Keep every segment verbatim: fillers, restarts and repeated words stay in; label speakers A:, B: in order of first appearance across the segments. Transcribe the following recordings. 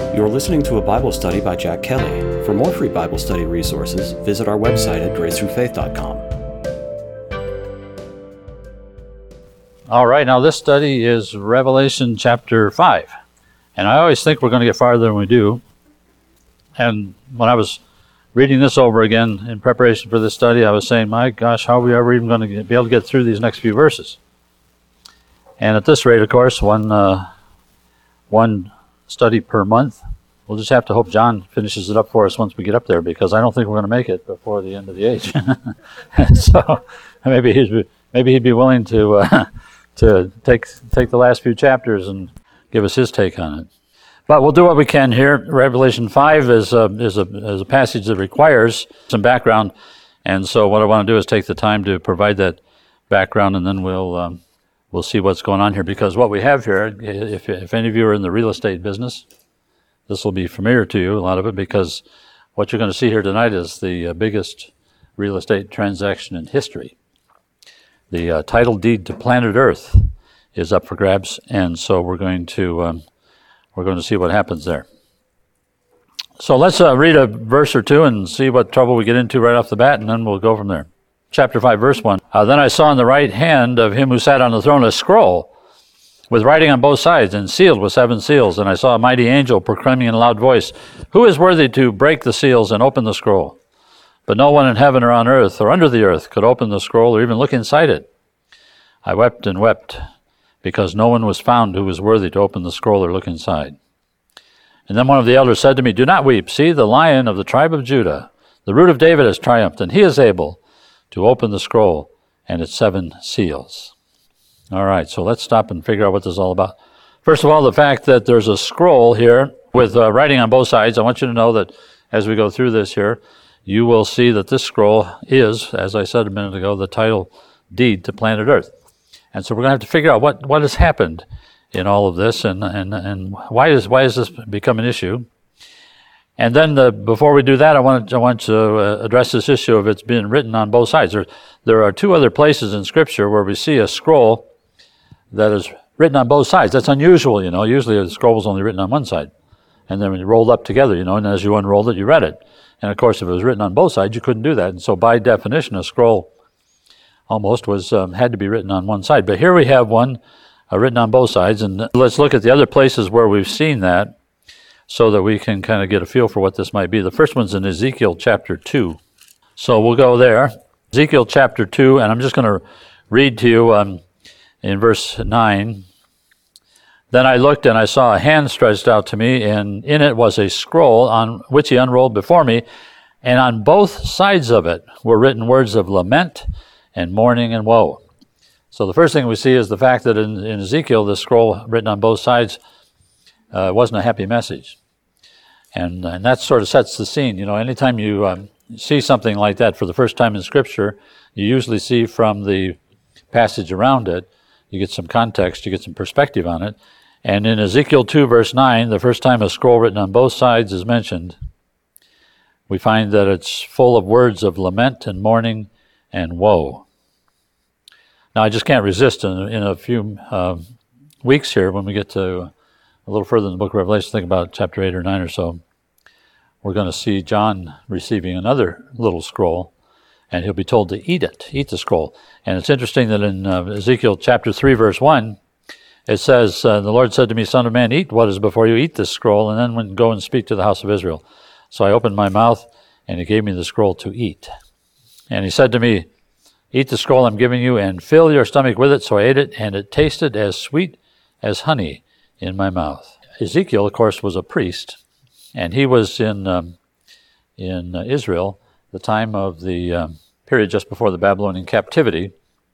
A: You're listening to a Bible study by Jack Kelly. For more free Bible study resources, visit our website at grace through faith dot com.
B: All right, now this study is Revelation chapter five. And I always think we're going to get farther than we do. And when I was reading this over again in preparation for this study, I was saying, my gosh, how are we ever even going to get, be able to get through these next few verses? And at this rate, of course, one uh, one study per month. We'll just have to hope John finishes it up for us once we get up there, because I don't think we're going to make it before the end of the age. So maybe he'd maybe he'd be willing to uh, to take take the last few chapters and give us his take on it. But we'll do what we can here. Revelation five is a, is a, is a passage that requires some background, and so what I want to do is take the time to provide that background, and then we'll um, we'll see what's going on here. Because what we have here, if if any of you are in the real estate business, this will be familiar to you, a lot of it, because what you're going to see here tonight is the uh, biggest real estate transaction in history. The uh, title deed to planet Earth is up for grabs, and so we're going to um, we're going to see what happens there. So let's uh, read a verse or two and see what trouble we get into right off the bat, and then we'll go from there. Chapter five, verse one. Uh, then I saw in the right hand of him who sat on the throne a scroll with writing on both sides and sealed with seven seals. And I saw a mighty angel proclaiming in a loud voice, "Who is worthy to break the seals and open the scroll?" But no one in heaven or on earth or under the earth could open the scroll or even look inside it. I wept and wept, because no one was found who was worthy to open the scroll or look inside. And then one of the elders said to me, "Do not weep. See, the Lion of the tribe of Judah, the Root of David, has triumphed, and he is able to open the scroll and its seven seals." All right, so let's stop and figure out what this is all about. First of all, the fact that there's a scroll here with uh, writing on both sides. I want you to know that as we go through this here, you will see that this scroll is, as I said a minute ago, the title deed to planet Earth. And so we're going to have to figure out what, what has happened in all of this, and and, and why is why has this become an issue. And then the, before we do that, I want to, I want to uh, address this issue of it's being written on both sides. There, there are two other places in Scripture where we see a scroll that is written on both sides. That's unusual, you know. Usually a scroll was only written on one side, and then when you rolled up together, you know, and as you unrolled it, you read it. And of course, if it was written on both sides, you couldn't do that. And so by definition, a scroll almost was um, had to be written on one side. But here we have one uh, written on both sides, and let's look at the other places where we've seen that, so that we can kind of get a feel for what this might be. The first one's in Ezekiel chapter two. So we'll go there. Ezekiel chapter two, and I'm just going to read to you um, in verse nine. Then I looked, and I saw a hand stretched out to me, and in it was a scroll on which he unrolled before me, and on both sides of it were written words of lament and mourning and woe. So the first thing we see is the fact that in, in Ezekiel, the scroll written on both sides uh, wasn't a happy message. And, and that sort of sets the scene. You know, anytime you um, see something like that for the first time in Scripture, you usually see from the passage around it, you get some context, you get some perspective on it. And in Ezekiel two, verse nine, the first time a scroll written on both sides is mentioned, we find that it's full of words of lament and mourning and woe. Now, I just can't resist in, in a few uh, weeks here, when we get to a little further in the book of Revelation, think about chapter eight or nine or so, we're going to see John receiving another little scroll, and he'll be told to eat it, eat the scroll. And it's interesting that in uh, Ezekiel chapter three, verse one, it says, uh, the Lord said to me, "Son of man, eat what is before you, eat this scroll, and then when, go and speak to the house of Israel." So I opened my mouth, and he gave me the scroll to eat. And he said to me, "Eat the scroll I'm giving you, and fill your stomach with it." So I ate it, and it tasted as sweet as honey in my mouth. Ezekiel, of course, was a priest, and he was in um, in uh, Israel, the time of the um, period just before the Babylonian captivity,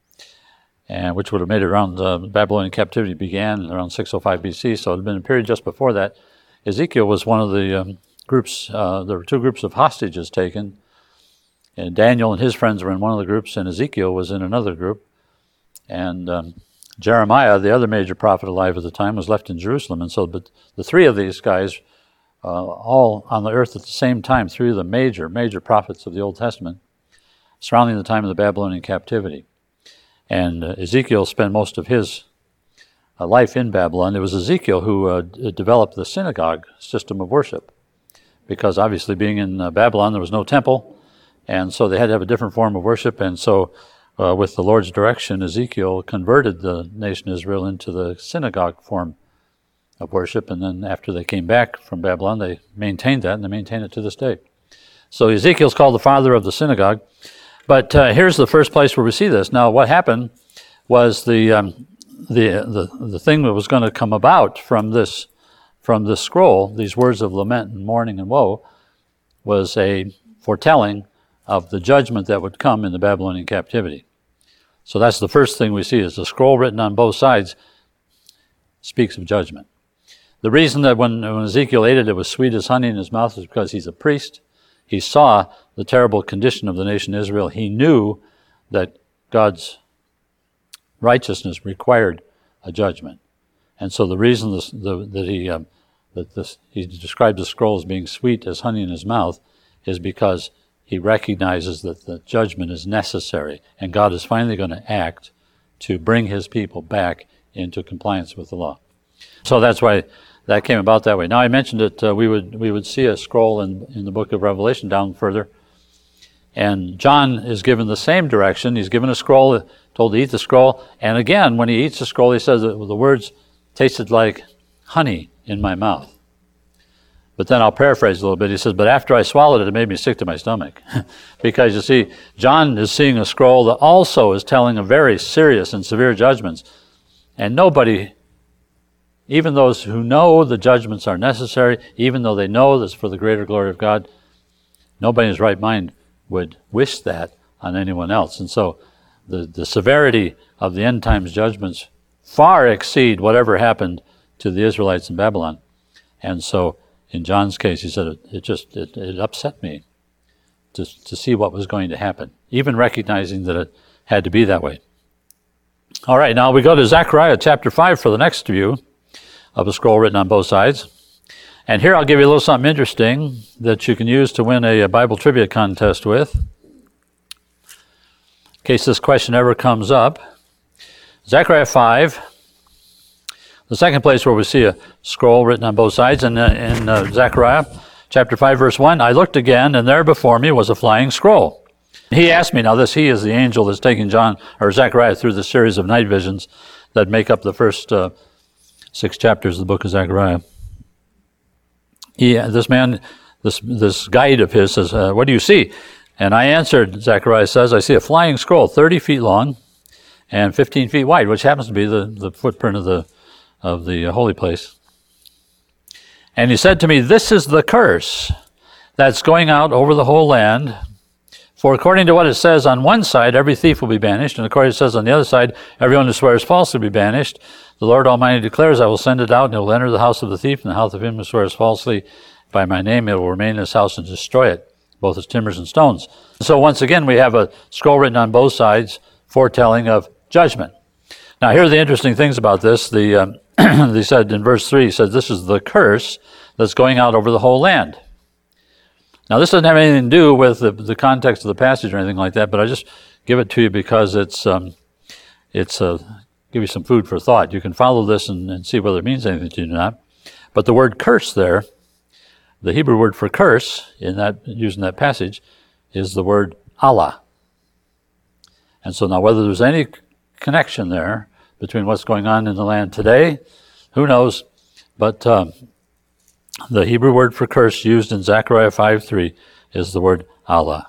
B: and which would have made it around the uh, Babylonian captivity began around six oh five B C, so it had been a period just before that. Ezekiel was one of the um, groups, uh, there were two groups of hostages taken, and Daniel and his friends were in one of the groups, and Ezekiel was in another group, and um, Jeremiah, the other major prophet alive at the time, was left in Jerusalem. And so but the three of these guys, uh, all on the earth at the same time, three of the major, major prophets of the Old Testament, surrounding the time of the Babylonian captivity. And uh, Ezekiel spent most of his uh, life in Babylon. It was Ezekiel who uh, d- developed the synagogue system of worship, because obviously being in uh, Babylon there was no temple, and so they had to have a different form of worship. And so uh, with the Lord's direction, Ezekiel converted the nation Israel into the synagogue form of worship, and then after they came back from Babylon, they maintained that, and they maintain it to this day. So Ezekiel's called the father of the synagogue. But uh, here's the first place where we see this. Now, what happened was the um, the the the thing that was going to come about from this from this scroll, these words of lament and mourning and woe, was a foretelling of the judgment that would come in the Babylonian captivity. So that's the first thing we see, is the scroll written on both sides speaks of judgment. The reason that when, when Ezekiel ate it, it was sweet as honey in his mouth is because he's a priest. He saw the terrible condition of the nation Israel. He knew that God's righteousness required a judgment. And so the reason this, the, that he um, that this, he described the scroll as being sweet as honey in his mouth is because he recognizes that the judgment is necessary, and God is finally going to act to bring his people back into compliance with the law. So that's why that came about that way. Now, I mentioned that uh, we would we would see a scroll in, in the book of Revelation down further, and John is given the same direction. He's given a scroll, told to eat the scroll, and again, when he eats the scroll, he says that the words tasted like honey in my mouth. But then I'll paraphrase a little bit. He says, but after I swallowed it, it made me sick to my stomach. Because you see, John is seeing a scroll that also is telling of very serious and severe judgments, and nobody, even those who know the judgments are necessary, even though they know this for the greater glory of God, nobody in his right mind would wish that on anyone else. And so the, the severity of the end times judgments far exceed whatever happened to the Israelites in Babylon. And so in John's case, he said, it, it just it, it upset me to, to see what was going to happen, even recognizing that it had to be that way. All right, now we go to Zechariah chapter five for the next view of a scroll written on both sides. And here I'll give you a little something interesting that you can use to win a, a Bible trivia contest with, in case this question ever comes up. Zechariah five, the second place where we see a scroll written on both sides, and in, in uh, Zechariah chapter five, verse one, I looked again, and there before me was a flying scroll. He asked me, now this he is the angel that's taking John or Zechariah through the series of night visions that make up the first uh, six chapters of the book of Zechariah. He, this man, this this guide of his says, uh, what do you see? And I answered, Zechariah says, I see a flying scroll thirty feet long and fifteen feet wide, which happens to be the, the footprint of the of the holy place. And he said to me, this is the curse that's going out over the whole land. For according to what it says on one side, every thief will be banished, and according to what it says on the other side, everyone who swears falsely will be banished. The Lord Almighty declares, I will send it out, and it will enter the house of the thief, and the house of him who swears falsely by my name. It will remain in his house and destroy it, both its timbers and stones. So once again, we have a scroll written on both sides, foretelling of judgment. Now, here are the interesting things about this. The um, they said in verse three, he said, this is the curse that's going out over the whole land. Now, this doesn't have anything to do with the, the context of the passage or anything like that, but I just give it to you because it's um, it's uh, give you some food for thought. You can follow this and, and see whether it means anything to you or not. But the word curse there, the Hebrew word for curse in that used in that passage, is the word Allah. And so now whether there's any connection there between what's going on in the land today, who knows? But um, the Hebrew word for curse used in Zechariah five three is the word Allah.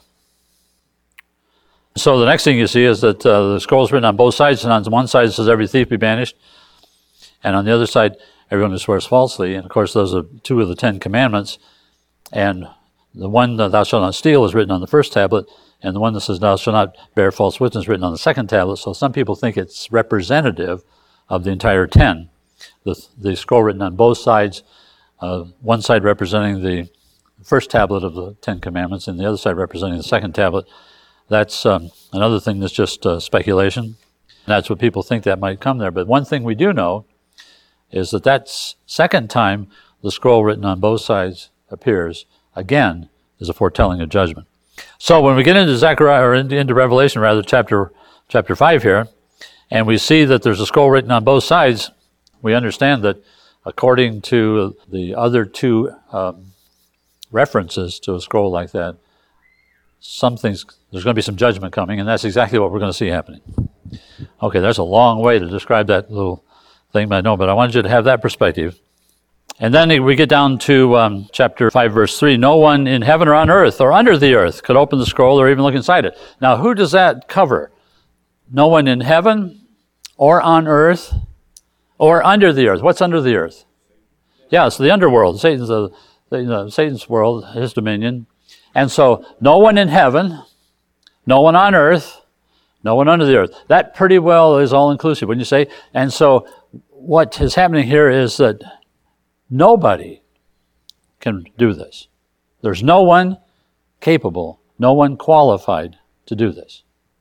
B: So the next thing you see is that uh, the scroll is written on both sides, and on one side it says every thief be banished, and on the other side everyone who swears falsely. And of course those are two of the Ten Commandments, and the one that thou shalt not steal is written on the first tablet, and the one that says thou shalt not bear false witness is written on the second tablet. So some people think it's representative of the entire ten. The, the scroll written on both sides, uh, one side representing the first tablet of the Ten Commandments and the other side representing the second tablet. That's um, another thing that's just uh, speculation. And that's what people think that might come there. But one thing we do know is that that second time the scroll written on both sides appears, again, is a foretelling of judgment. So when we get into Zechariah, or into, into Revelation rather, chapter chapter five here, and we see that there's a scroll written on both sides, we understand that according to the other two um, references to a scroll like that, some things, there's going to be some judgment coming, and that's exactly what we're going to see happening. Okay, that's a long way to describe that little thing, I know, but I wanted you to have that perspective. And then we get down to um, chapter five, verse three. No one in heaven or on earth or under the earth could open the scroll or even look inside it. Now, who does that cover? No one in heaven or on earth or under the earth. What's under the earth? Yeah, it's the underworld. Satan's, uh, the, uh, Satan's world, his dominion. And so, no one in heaven, no one on earth, no one under the earth. That pretty well is all-inclusive, wouldn't you say? And so, what is happening here is that nobody can do this. There's no one capable, no one qualified to do this.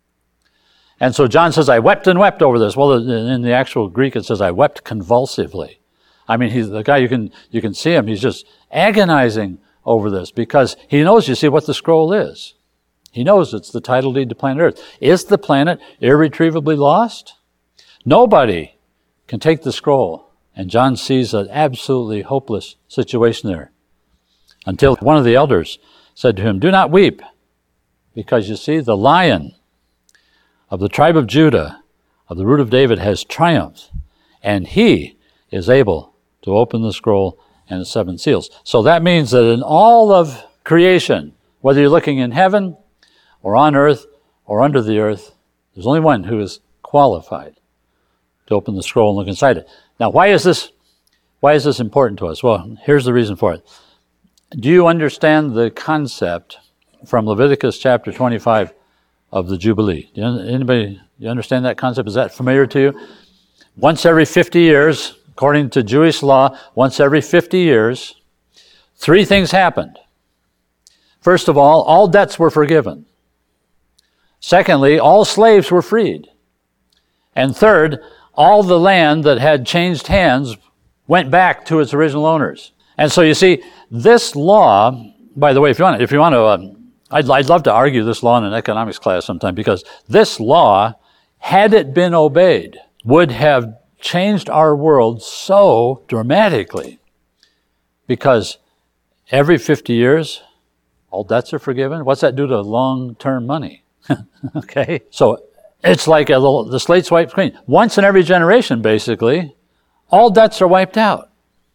B: And so John says, I wept and wept over this. Well, in the actual Greek it says, I wept convulsively. I mean, he's the guy, you can you can see him, he's just agonizing over this because he knows, you see, what the scroll is. He knows it's the title deed to planet Earth. Is the planet irretrievably lost? Nobody can take the scroll. And John sees an absolutely hopeless situation there. Until one of the elders said to him, do not weep, because you see, the Lion of the tribe of Judah, of the root of David, has triumphed, and he is able to open the scroll and the seven seals. So that means that in all of creation, whether you're looking in heaven or on earth or under the earth, there's only one who is qualified to open the scroll and look inside it. Now, why is this, why is this important to us? Well, here's the reason for it. Do you understand the concept from Leviticus chapter twenty-five of the Jubilee? Do you, anybody, you understand that concept? Is that familiar to you? Once every fifty years, according to Jewish law, once every fifty years, three things happened. First of all, all debts were forgiven. Secondly, all slaves were freed. And third, all the land that had changed hands went back to its original owners. And so you see, this law, by the way, if you want, if you want to, um, I'd, I'd love to argue this law in an economics class sometime, because this law, had it been obeyed, would have changed our world so dramatically. Because every fifty years, all debts are forgiven. What's that do to long-term money? Okay, so it's like a little, the slate's wiped clean. Once in every generation, basically, all debts are wiped out.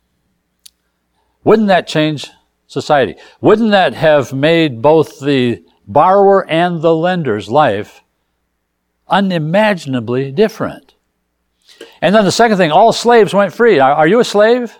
B: Wouldn't that change society? Wouldn't that have made both the borrower and the lender's life unimaginably different? And then the second thing, all slaves went free. Are, are you a slave?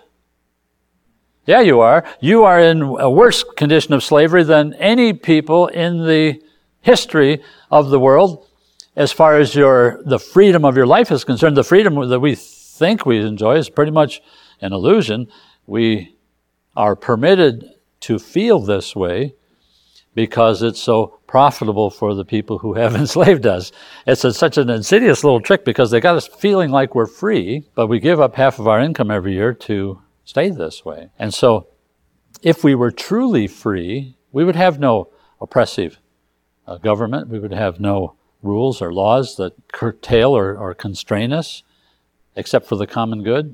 B: Yeah, you are. You are in a worse condition of slavery than any people in the history of the world. As far as your the freedom of your life is concerned, the freedom that we think we enjoy is pretty much an illusion. We are permitted to feel this way because it's so profitable for the people who have enslaved us. It's a, such an insidious little trick because they got us feeling like we're free, but we give up half of our income every year to stay this way. And so if we were truly free, we would have no oppressive uh, government. We would have no rules or laws that curtail or, or constrain us, except for the common good.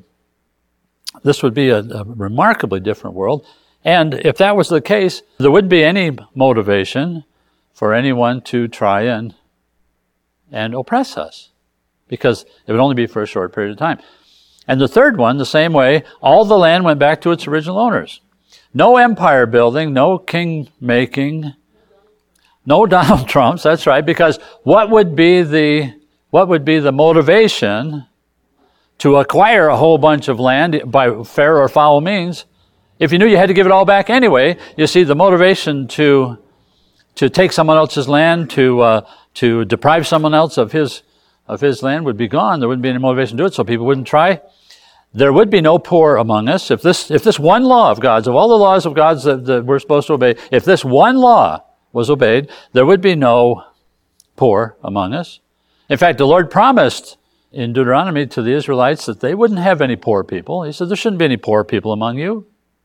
B: This would be a, a remarkably different world. And if that was the case, there wouldn't be any motivation for anyone to try and, and oppress us, because it would only be for a short period of time. And the third one, the same way, all the land went back to its original owners. No empire building, no king making, no Donald Trumps, that's right, because what would be the what would be the motivation to acquire a whole bunch of land by fair or foul means if you knew you had to give it all back anyway? You see, the motivation to to take someone else's land, to uh, to deprive someone else of his of his land would be gone. There wouldn't be any motivation to do it, so people wouldn't try. There would be no poor among us. If this if this one law of God's, of all the laws of God's that, that we're supposed to obey, if this one law was obeyed, there would be no poor among us. In fact, the Lord promised in Deuteronomy to the Israelites that they wouldn't have any poor people. He said, there shouldn't be any poor people among you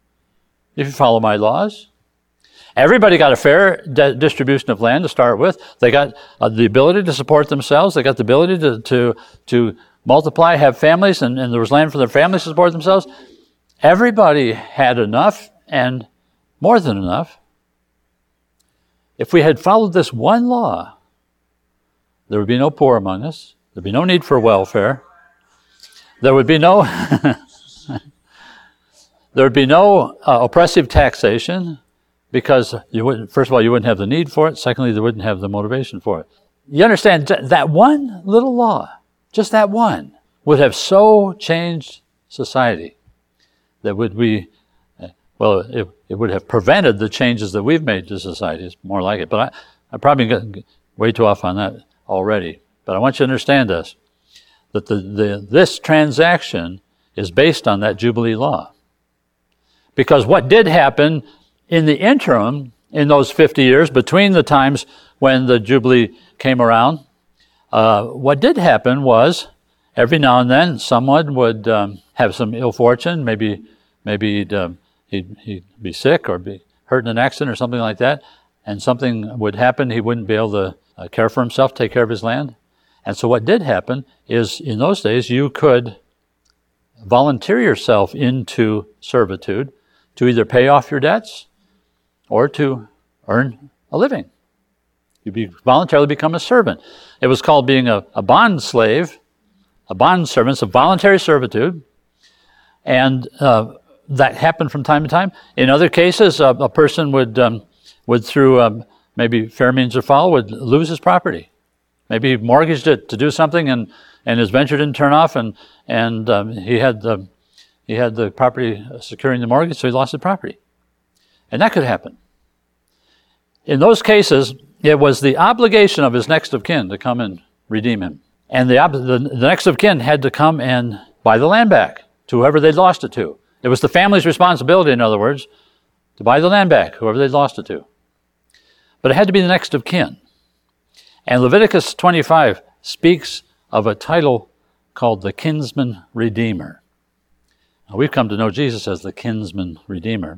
B: if you follow my laws. Everybody got a fair de- distribution of land to start with. They got uh, the ability to support themselves. They got the ability to, to, to multiply, have families, and, and there was land for their families to support themselves. Everybody had enough and more than enough. If we had followed this one law, there would be no poor among us. There would be no need for welfare. There would be no there would be no uh, oppressive taxation, because you wouldn't. First of all, you wouldn't have the need for it. Secondly, they wouldn't have the motivation for it. You understand that one little law, just that one, would have so changed society that would we, well, it, it would have prevented the changes that we've made to society. It's more like it. But I, I probably got way too off on that already. But I want you to understand this, that the, the this transaction is based on that Jubilee law. Because what did happen in the interim, in those fifty years, between the times when the Jubilee came around, uh, what did happen was, every now and then, someone would um, have some ill fortune. Maybe, maybe he'd, um, he'd, he'd be sick or be hurt in an accident or something like that, and something would happen. He wouldn't be able to uh, care for himself, take care of his land. And so what did happen is, in those days, you could volunteer yourself into servitude to either pay off your debts or to earn a living. You be voluntarily become a servant. It was called being a, a bond slave, a bond servant, it's a voluntary servitude. And uh, that happened from time to time. In other cases, uh, a person would, um, would through um, maybe fair means or foul, would lose his property. Maybe he mortgaged it to do something, and, and his venture didn't turn off, and, and um, he had the he had the property securing the mortgage, so he lost the property. And that could happen. In those cases, it was the obligation of his next of kin to come and redeem him. And the, the, the next of kin had to come and buy the land back to whoever they'd lost it to. It was the family's responsibility, in other words, to buy the land back, whoever they'd lost it to. But it had to be the next of kin. And Leviticus twenty-five speaks of a title called the kinsman redeemer. Now, we've come to know Jesus as the kinsman redeemer.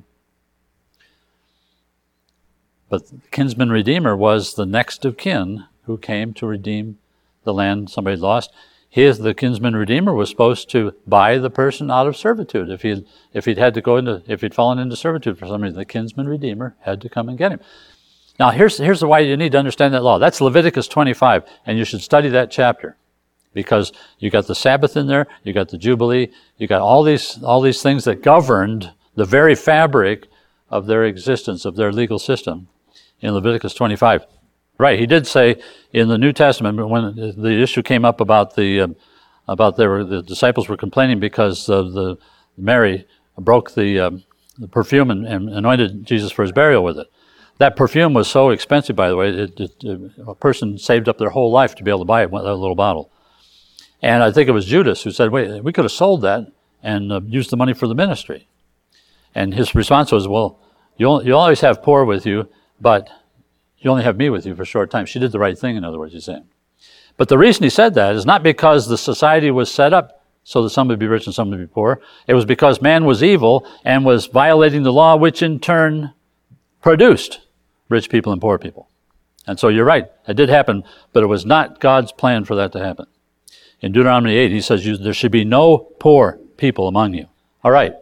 B: But the kinsman redeemer was the next of kin who came to redeem the land somebody lost. His, the kinsman redeemer, was supposed to buy the person out of servitude. If he if he'd had to go into if he'd fallen into servitude for some reason, the kinsman redeemer had to come and get him. Now, here's here's the why you need to understand that law. That's Leviticus twenty-five, and you should study that chapter, because you got the Sabbath in there, you got the Jubilee, you got all these all these things that governed the very fabric of their existence, of their legal system, in Leviticus twenty-five. Right, he did say in the New Testament, when the issue came up about the uh, about they were, the disciples were complaining because uh, the Mary broke the, um, the perfume and, and anointed Jesus for his burial with it. That perfume was so expensive, by the way, it, it, it, a person saved up their whole life to be able to buy it, that little bottle. And I think it was Judas who said, wait, we could have sold that and uh, used the money for the ministry. And his response was, well, you'll, you'll always have poor with you, but you only have me with you for a short time. She did the right thing, in other words, he's saying. But the reason he said that is not because the society was set up so that some would be rich and some would be poor. It was because man was evil and was violating the law, which in turn produced rich people and poor people. And so you're right, it did happen, but it was not God's plan for that to happen. In Deuteronomy eight, he says you, there should be no poor people among you. All right.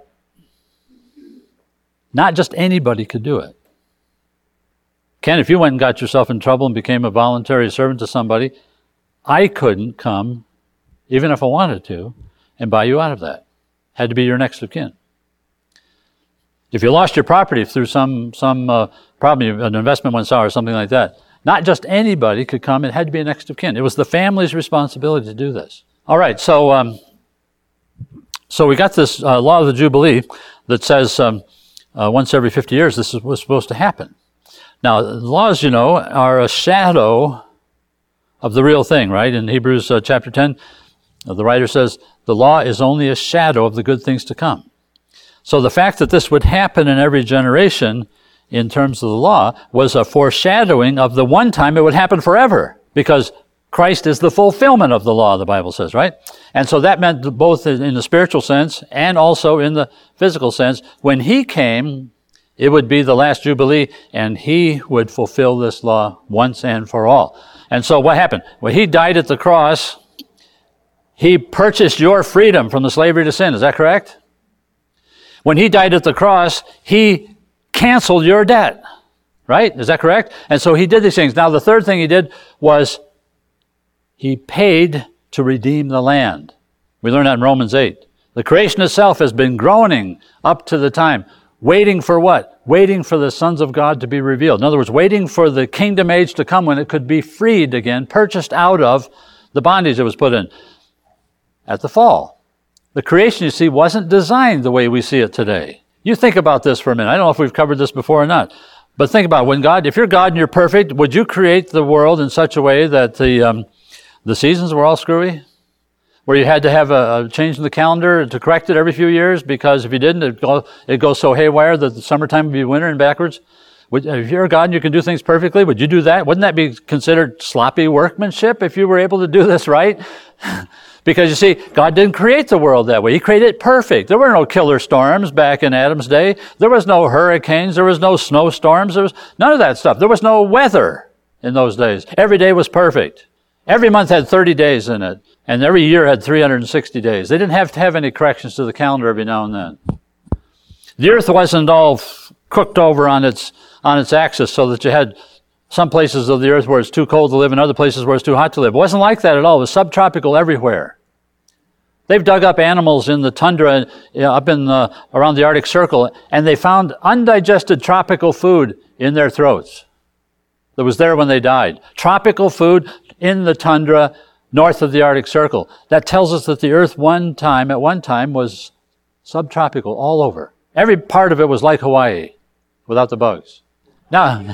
B: Not just anybody could do it. Ken, if you went and got yourself in trouble and became a voluntary servant to somebody, I couldn't come, even if I wanted to, and buy you out of that. Had to be your next of kin. If you lost your property through some some uh, problem, an investment went sour or something like that, not just anybody could come. It had to be a next of kin. It was the family's responsibility to do this. All right, so um, so we got this uh, law of the Jubilee that says um, uh, once every fifty years this was supposed to happen. Now, laws, you know, are a shadow of the real thing, right? In Hebrews uh, chapter ten, uh, the writer says, the law is only a shadow of the good things to come. So the fact that this would happen in every generation in terms of the law was a foreshadowing of the one time it would happen forever, because Christ is the fulfillment of the law, the Bible says, right? And so that meant both in the spiritual sense and also in the physical sense. When he came, it would be the last Jubilee, and he would fulfill this law once and for all. And so what happened? When he died at the cross, He purchased your freedom from the slavery to sin. Is that correct? When he died at the cross, he canceled your debt. Right? Is that correct? And so he did these things. Now, the third thing he did was he paid to redeem the land. We learn that in Romans eight. The creation itself has been groaning up to the time. Waiting for what? Waiting for the sons of God to be revealed. In other words, waiting for the kingdom age to come when it could be freed again, purchased out of the bondage it was put in. At the fall. The creation, you see, wasn't designed the way we see it today. You think about this for a minute. I don't know if we've covered this before or not. But think about it. When God, if you're God and you're perfect, would you create the world in such a way that the um, the seasons were all screwy? Where you had to have a, a change in the calendar to correct it every few years, because if you didn't, it'd go, it'd go so haywire that the summertime would be winter and backwards. Would, if you're a God and you can do things perfectly, would you do that? Wouldn't that be considered sloppy workmanship if you were able to do this right? Because you see, God didn't create the world that way. He created it perfect. There were no killer storms back in Adam's day. There was no hurricanes. There was no snowstorms. There was none of that stuff. There was no weather in those days. Every day was perfect. Every month had thirty days in it. And every year had three hundred sixty days. They didn't have to have any corrections to the calendar every now and then. The earth wasn't all f- cooked over on its on its axis so that you had some places of the earth where it's too cold to live and other places where it's too hot to live. It wasn't like that at all. It was subtropical everywhere. They've dug up animals in the tundra, you know, up in the, around the Arctic Circle, and they found undigested tropical food in their throats that was there when they died. Tropical food in the tundra north of the Arctic Circle. That tells us that the earth one time, at one time, was subtropical all over. Every part of it was like Hawaii without the bugs. Now,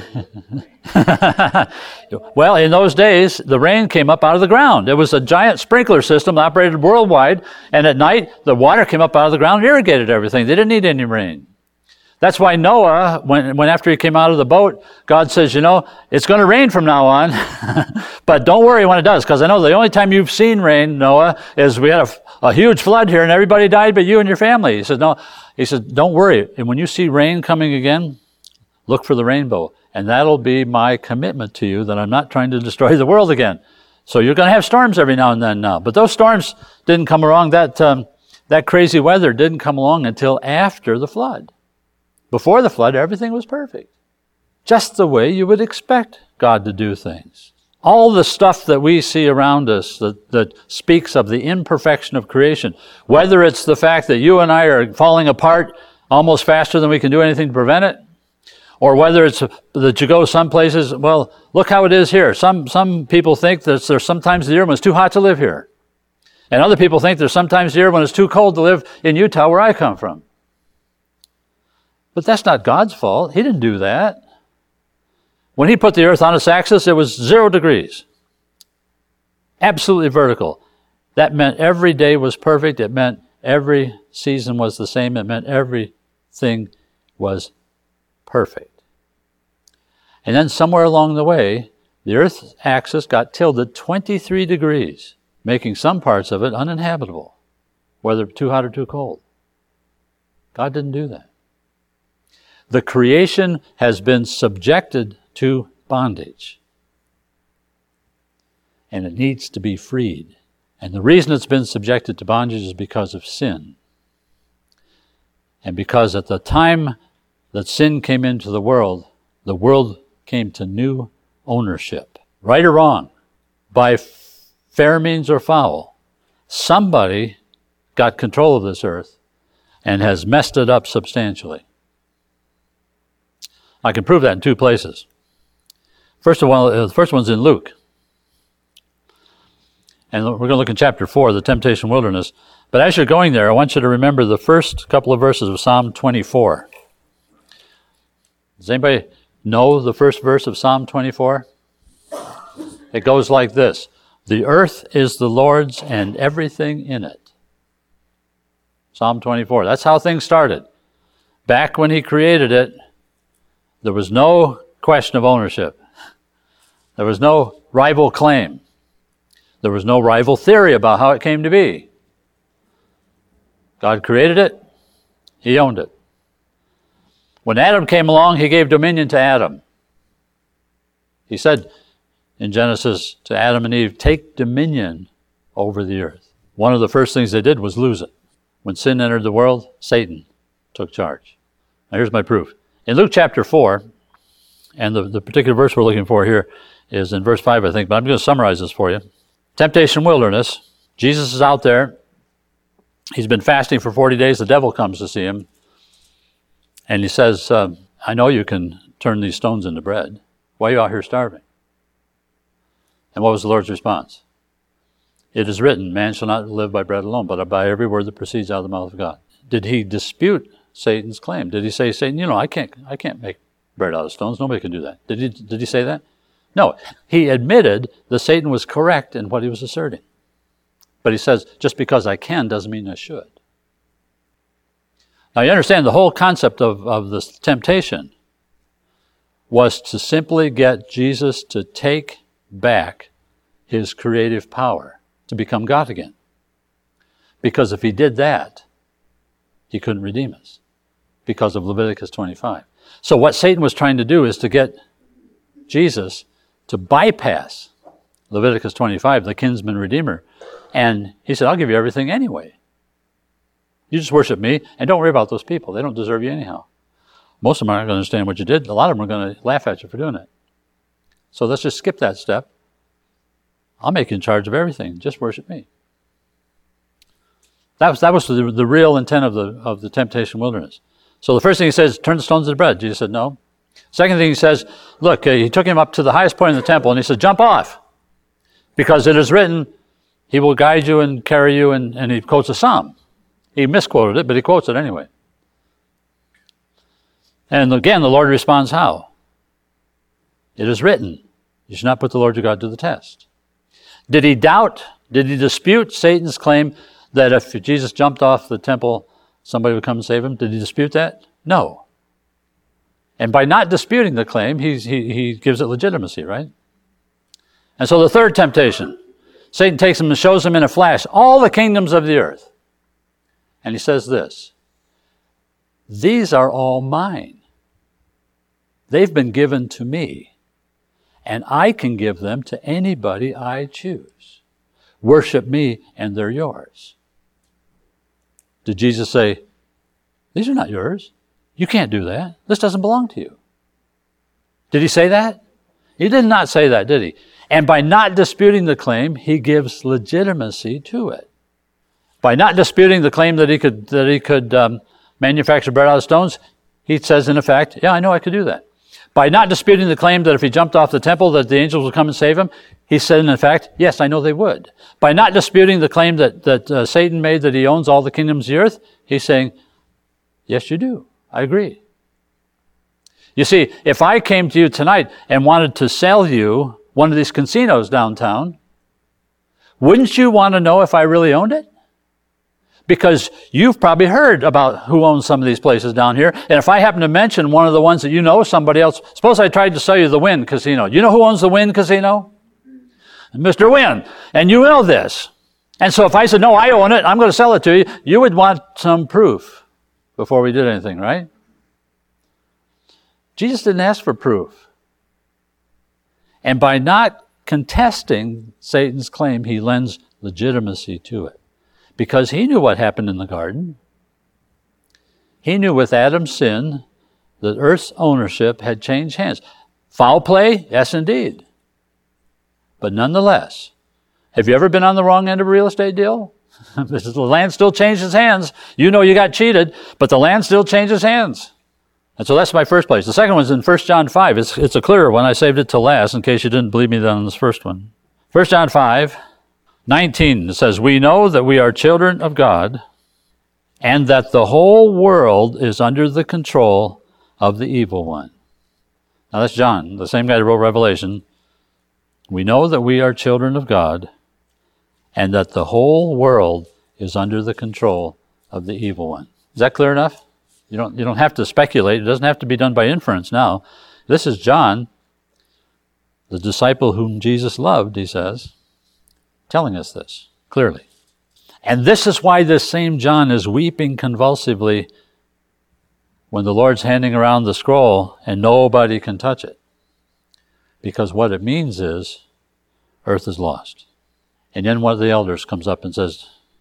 B: well, in those days, the rain came up out of the ground. It was a giant sprinkler system that operated worldwide, and at night, the water came up out of the ground and irrigated everything. They didn't need any rain. That's why Noah, when, when after he came out of the boat, God says, you know, it's going to rain from now on, but don't worry when it does, because I know the only time you've seen rain, Noah, is we had a, a huge flood here and everybody died but you and your family. He said, no, he said, don't worry. And when you see rain coming again, look for the rainbow, and that'll be my commitment to you that I'm not trying to destroy the world again. So you're going to have storms every now and then now. But those storms didn't come along, that, um, that crazy weather didn't come along until after the flood. Before the flood, everything was perfect. Just the way you would expect God to do things. All the stuff that we see around us that, that speaks of the imperfection of creation, whether it's the fact that you and I are falling apart almost faster than we can do anything to prevent it, or whether it's that you go some places, well, look how it is here. Some some people think that there's sometimes the year when it's too hot to live here. And other people think there's sometimes the year when it's too cold to live in Utah, where I come from. But that's not God's fault. He didn't do that. When he put the earth on its axis, it was zero degrees. Absolutely vertical. That meant every day was perfect. It meant every season was the same. It meant everything was perfect. And then somewhere along the way, the earth's axis got tilted twenty-three degrees, making some parts of it uninhabitable, whether too hot or too cold. God didn't do that. The creation has been subjected to bondage, and it needs to be freed. And the reason it's been subjected to bondage is because of sin. And because at the time that sin came into the world, the world came to new ownership. Right or wrong, by fair means or foul, somebody got control of this earth and has messed it up substantially. I can prove that in two places. First of all, the first one's in Luke. And we're going to look in chapter four, the temptation wilderness. But as you're going there, I want you to remember the first couple of verses of Psalm twenty-four. Does anybody know the first verse of Psalm twenty-four? It goes like this: the earth is the Lord's and everything in it. Psalm twenty-four. That's how things started. Back when he created it, there was no question of ownership. There was no rival claim. There was no rival theory about how it came to be. God created it. He owned it. When Adam came along, he gave dominion to Adam. He said in Genesis to Adam and Eve, take dominion over the earth. one of the first things they did was lose it. When sin entered the world, Satan took charge. Now here's my proof. In Luke chapter four, and the, the particular verse we're looking for here is in verse five, I think, but I'm going to summarize this for you. Temptation wilderness. Jesus is out there. He's been fasting for forty days. The devil comes to see him. And he says, uh, I know you can turn these stones into bread. Why are you out here starving? And what was the Lord's response? It is written, man shall not live by bread alone, but by every word that proceeds out of the mouth of God. Did he dispute Satan's claim? Did he say, Satan, you know, I can't, I can't make bread out of stones. Nobody can do that. Did he, did he say that? No. He admitted that Satan was correct in what he was asserting. But he says, just because I can doesn't mean I should. Now you understand the whole concept of, of this temptation was to simply get Jesus to take back his creative power, to become God again. Because if he did that, he couldn't redeem us because of Leviticus twenty-five. So what Satan was trying to do is to get Jesus to bypass Leviticus twenty-five, the kinsman redeemer. And he said, I'll give you everything anyway. You just worship me and don't worry about those people. They don't deserve you anyhow. Most of them aren't going to understand what you did. A lot of them are going to laugh at you for doing it. So let's just skip that step. I'll make you in charge of everything. Just worship me. That was, that was the, the real intent of the, of the temptation wilderness. So the first thing he says, turn the stones into bread. Jesus said, no. Second thing he says, look, uh, he took him up to the highest point in the temple and he said, jump off. Because it is written, he will guide you and carry you, and, and he quotes a psalm. He misquoted it, but he quotes it anyway. And again, the Lord responds how? It is written, you should not put the Lord your God to the test. Did he doubt, did he dispute Satan's claim that if Jesus jumped off the temple, somebody would come and save him? Did he dispute that? No. And by not disputing the claim, he's, he, he gives it legitimacy, right? And so the third temptation, Satan takes him and shows him in a flash all the kingdoms of the earth. And he says this, these are all mine. They've been given to me, and I can give them to anybody I choose. Worship me, and they're yours. Did Jesus say, these are not yours? You can't do that. This doesn't belong to you. Did he say that? He did not say that, did he? And by not disputing the claim, he gives legitimacy to it. By not disputing the claim that he could that he could um, manufacture bread out of stones, he says in effect, yeah, I know I could do that. By not disputing the claim that if he jumped off the temple that the angels would come and save him, he said in effect, yes, I know they would. By not disputing the claim that, that uh, Satan made that he owns all the kingdoms of the earth, he's saying, yes, you do. I agree. You see, if I came to you tonight and wanted to sell you one of these casinos downtown, wouldn't you want to know if I really owned it? Because you've probably heard about who owns some of these places down here. And if I happen to mention one of the ones that you know, somebody else, suppose I tried to sell you the Wynn Casino. You know who owns the Wynn Casino? Mister Wynn. And you know this. And so if I said, no, I own it, I'm going to sell it to you, you would want some proof before we did anything, right? Jesus didn't ask for proof. And by not contesting Satan's claim, he lends legitimacy to it. Because he knew what happened in the garden. He knew with Adam's sin that earth's ownership had changed hands. Foul play? Yes, indeed. But nonetheless, have you ever been on the wrong end of a real estate deal? The land still changes hands. You know you got cheated, but the land still changes hands. And so that's my first place. The second one's in First John five. It's, it's a clearer one. I saved it till last in case you didn't believe me on this first one. First John five. nineteen, it says, we know that we are children of God and that the whole world is under the control of the evil one. Now that's John, the same guy who wrote Revelation. We know that we are children of God and that the whole world is under the control of the evil one. Is that clear enough? You don't, you don't have to speculate. It doesn't have to be done by inference now. This is John, the disciple whom Jesus loved, he says, telling us this clearly. And this is why this same John is weeping convulsively when the Lord's handing around the scroll and nobody can touch it. Because what it means is earth is lost. And then one of the elders comes up and says,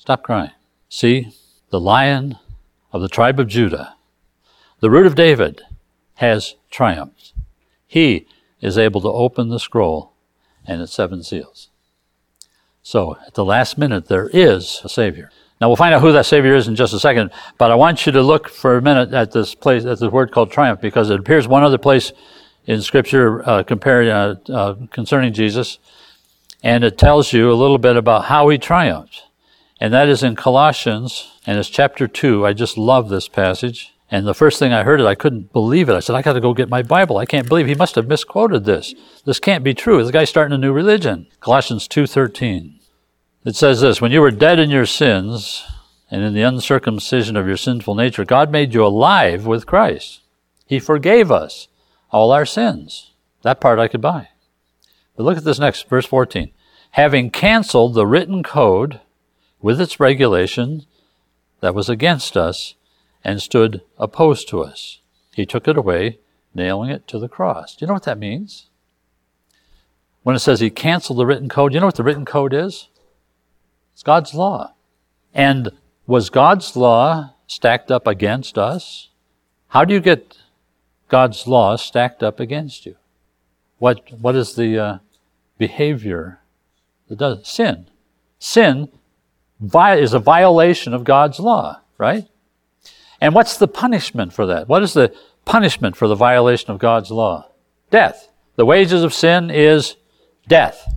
B: Stop crying. See, the Lion of the tribe of Judah, the root of David, has triumphed. He is able to open the scroll and its seven seals. So, at the last minute, there is a Savior. Now, we'll find out who that Savior is in just a second, but I want you to look for a minute at this place, at the word called triumph, because it appears one other place in Scripture uh, comparing, uh, uh, concerning Jesus, and it tells you a little bit about how he triumphed. And that is in Colossians, and it's chapter two. I just love this passage. And the first thing I heard it, I couldn't believe it. I said, I got to go get my Bible. I can't believe he must have misquoted this. This can't be true. This guy's starting a new religion. Colossians two thirteen. It says this, when you were dead in your sins and in the uncircumcision of your sinful nature, God made you alive with Christ. He forgave us all our sins. That part I could buy. But look at this next, verse fourteen. Having canceled the written code with its regulation that was against us and stood opposed to us, he took it away, nailing it to the cross. Do you know what that means? When it says he canceled the written code, you know what the written code is? It's God's law. And was God's law stacked up against us? How do you get God's law stacked up against you? What What is the uh, behavior that does sin? Sin vi- is a violation of God's law, right? And what's the punishment for that? What is the punishment for the violation of God's law? Death. The wages of sin is death.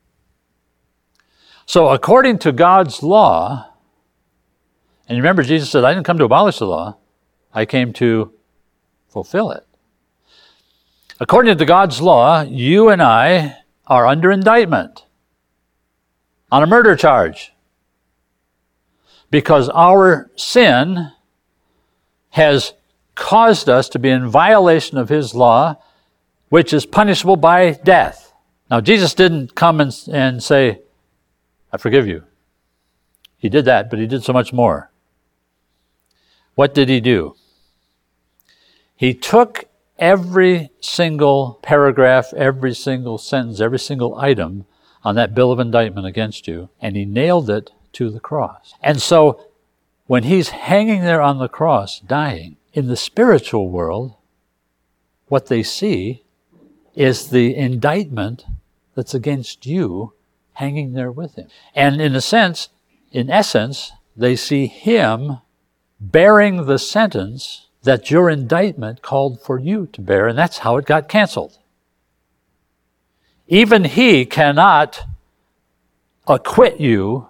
B: So according to God's law, and remember Jesus said, I didn't come to abolish the law, I came to fulfill it. According to God's law, you and I are under indictment on a murder charge because our sin has caused us to be in violation of his law, which is punishable by death. Now, Jesus didn't come and, and say, I forgive you. He did that, but he did so much more. What did he do? He took every single paragraph, every single sentence, every single item on that bill of indictment against you, and he nailed it to the cross. And so, when he's hanging there on the cross, dying, in the spiritual world, what they see is the indictment that's against you hanging there with him. And in a sense, in essence, they see him bearing the sentence that your indictment called for you to bear, and that's how it got canceled. Even he cannot acquit you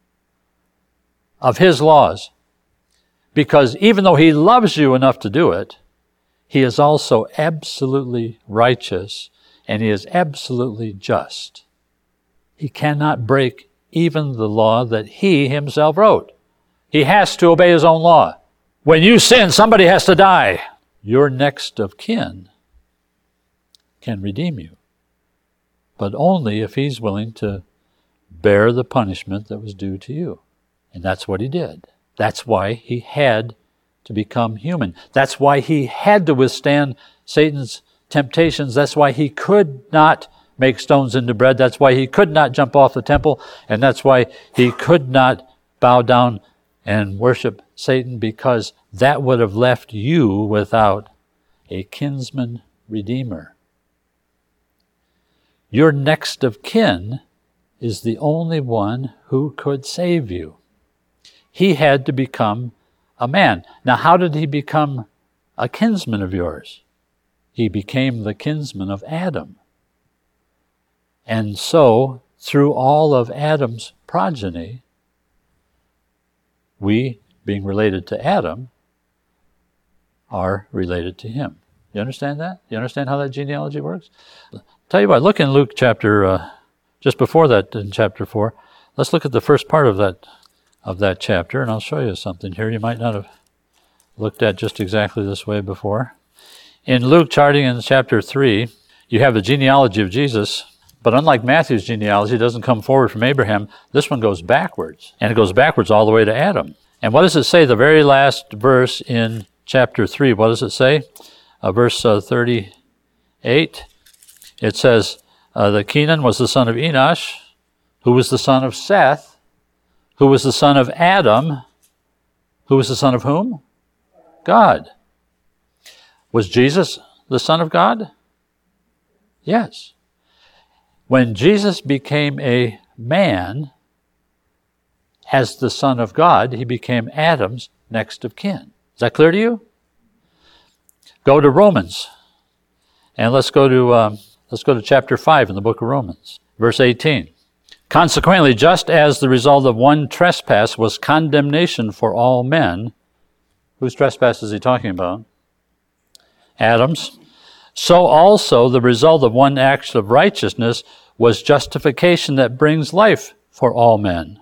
B: of his laws, because even though he loves you enough to do it, he is also absolutely righteous and he is absolutely just. He cannot break even the law that he himself wrote. He has to obey his own law. When you sin, somebody has to die. Your next of kin can redeem you, but only if he's willing to bear the punishment that was due to you. And that's what he did. That's why he had to become human. That's why he had to withstand Satan's temptations. That's why he could not make stones into bread. That's why he could not jump off the temple. And that's why he could not bow down and worship Satan, because that would have left you without a kinsman redeemer. Your next of kin is the only one who could save you. He had to become a man. Now, how did he become a kinsman of yours? He became the kinsman of Adam. And so, through all of Adam's progeny, we, being related to Adam, are related to him. You understand that? You understand how that genealogy works? Tell you what, look in Luke chapter, uh, just before that in chapter four, let's look at the first part of that of that chapter, and I'll show you something here you might not have looked at just exactly this way before. In Luke, starting in chapter three, you have the genealogy of Jesus, but unlike Matthew's genealogy, it doesn't come forward from Abraham. This one goes backwards, and it goes backwards all the way to Adam. And what does it say, the very last verse in chapter three? What does it say? Uh, verse uh, thirty-eight. It says, uh, that Kenan was the son of Enosh, who was the son of Seth, who was the son of Adam, who was the son of whom? God. Was Jesus the Son of God? Yes. When Jesus became a man, as the Son of God, he became Adam's next of kin. Is that clear to you? Go to Romans, and let's go to um, let's go to chapter five in the book of Romans, verse eighteen. Consequently, just as the result of one trespass was condemnation for all men, whose trespass is he talking about? Adam's. So also the result of one act of righteousness was justification that brings life for all men.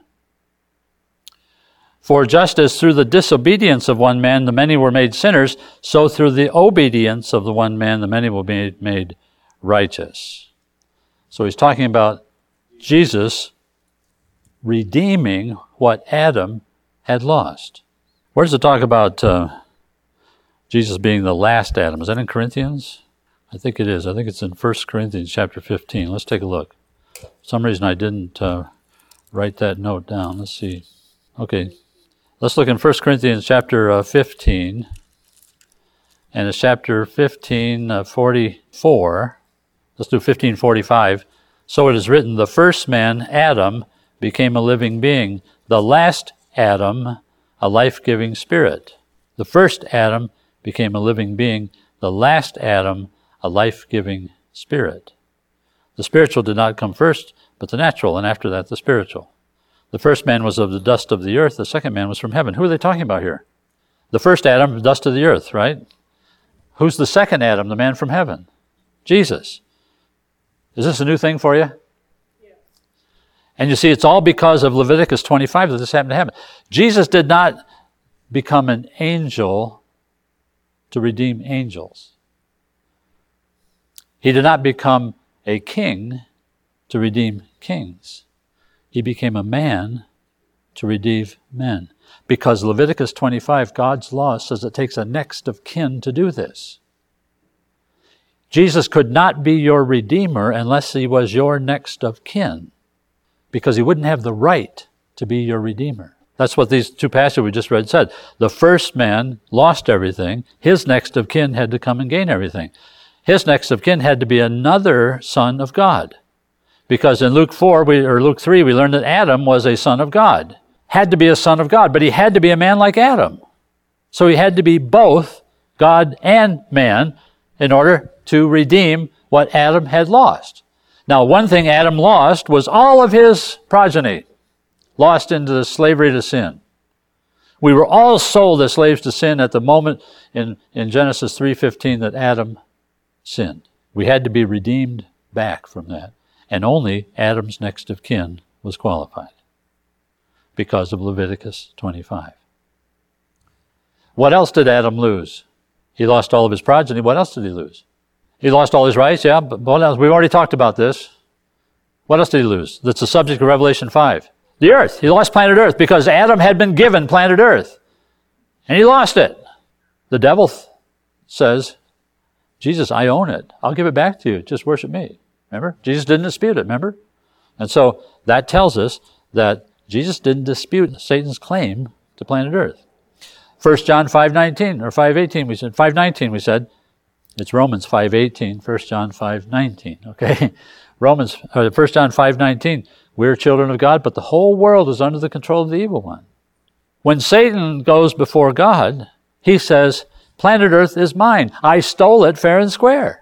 B: For just as through the disobedience of one man the many were made sinners, so through the obedience of the one man the many will be made righteous. So he's talking about Jesus redeeming what Adam had lost. Where does it talk about uh, Jesus being the last Adam? Is that in Corinthians? I think it is. I think it's in First Corinthians chapter fifteen. Let's take a look. For some reason I didn't uh, write that note down. Let's see. Okay. Let's look in First Corinthians chapter uh, fifteen. And it's chapter fifteen, uh, forty-four. Let's do fifteen forty-five. So it is written, the first man, Adam, became a living being. The last Adam, a life-giving spirit. The first Adam became a living being. The last Adam, a life-giving spirit. The spiritual did not come first, but the natural, and after that the spiritual. The first man was of the dust of the earth. The second man was from heaven. Who are they talking about here? The first Adam, dust of the earth, right? Who's the second Adam, the man from heaven? Jesus. Is this a new thing for you? Yes. And you see, it's all because of Leviticus twenty-five that this happened to happen. Jesus did not become an angel to redeem angels. He did not become a king to redeem kings. He became a man to redeem men. Because Leviticus twenty-five, God's law, says it takes a next of kin to do this. Jesus could not be your redeemer unless he was your next of kin, because he wouldn't have the right to be your redeemer. That's what these two passages we just read said. The first man lost everything. His next of kin had to come and gain everything. His next of kin had to be another son of God. Because in Luke four, we, or Luke three, we learned that Adam was a son of God. Had to be a son of God, but he had to be a man like Adam. So he had to be both God and man in order to redeem what Adam had lost. Now, one thing Adam lost was all of his progeny, lost into the slavery to sin. We were all sold as slaves to sin at the moment in, in Genesis three fifteen that Adam sinned. We had to be redeemed back from that. And only Adam's next of kin was qualified because of Leviticus twenty-five. What else did Adam lose? He lost all of his progeny. What else did he lose? He lost all his rights, yeah, but what else? We've already talked about this. What else did he lose? That's the subject of Revelation five. The earth. He lost planet Earth because Adam had been given planet Earth. And he lost it. The devil th- says, Jesus, I own it. I'll give it back to you. Just worship me. Remember? Jesus didn't dispute it, remember? And so that tells us that Jesus didn't dispute Satan's claim to planet Earth. First John five nineteen, or five eighteen, we said, five nineteen we said, it's Romans five eighteen, First John five nineteen, okay? Romans, uh, First John five nineteen, we're children of God, but the whole world is under the control of the evil one. When Satan goes before God, he says, planet Earth is mine. I stole it fair and square.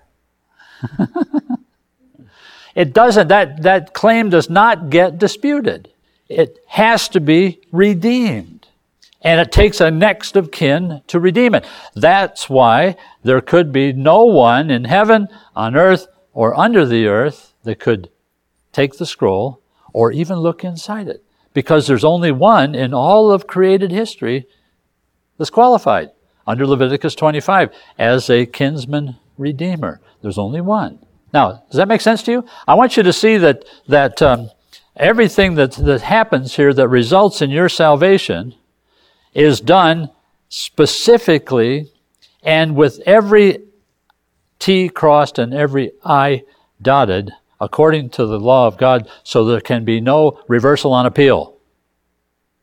B: It doesn't, that, that claim does not get disputed. It has to be redeemed. And it takes a next of kin to redeem it. That's why there could be no one in heaven, on earth, or under the earth that could take the scroll or even look inside it. Because there's only one in all of created history that's qualified under Leviticus twenty-five as a kinsman redeemer. There's only one. Now, does that make sense to you? I want you to see that that um, everything that, that happens here that results in your salvation is done specifically and with every T crossed and every I dotted according to the law of God, so there can be no reversal on appeal.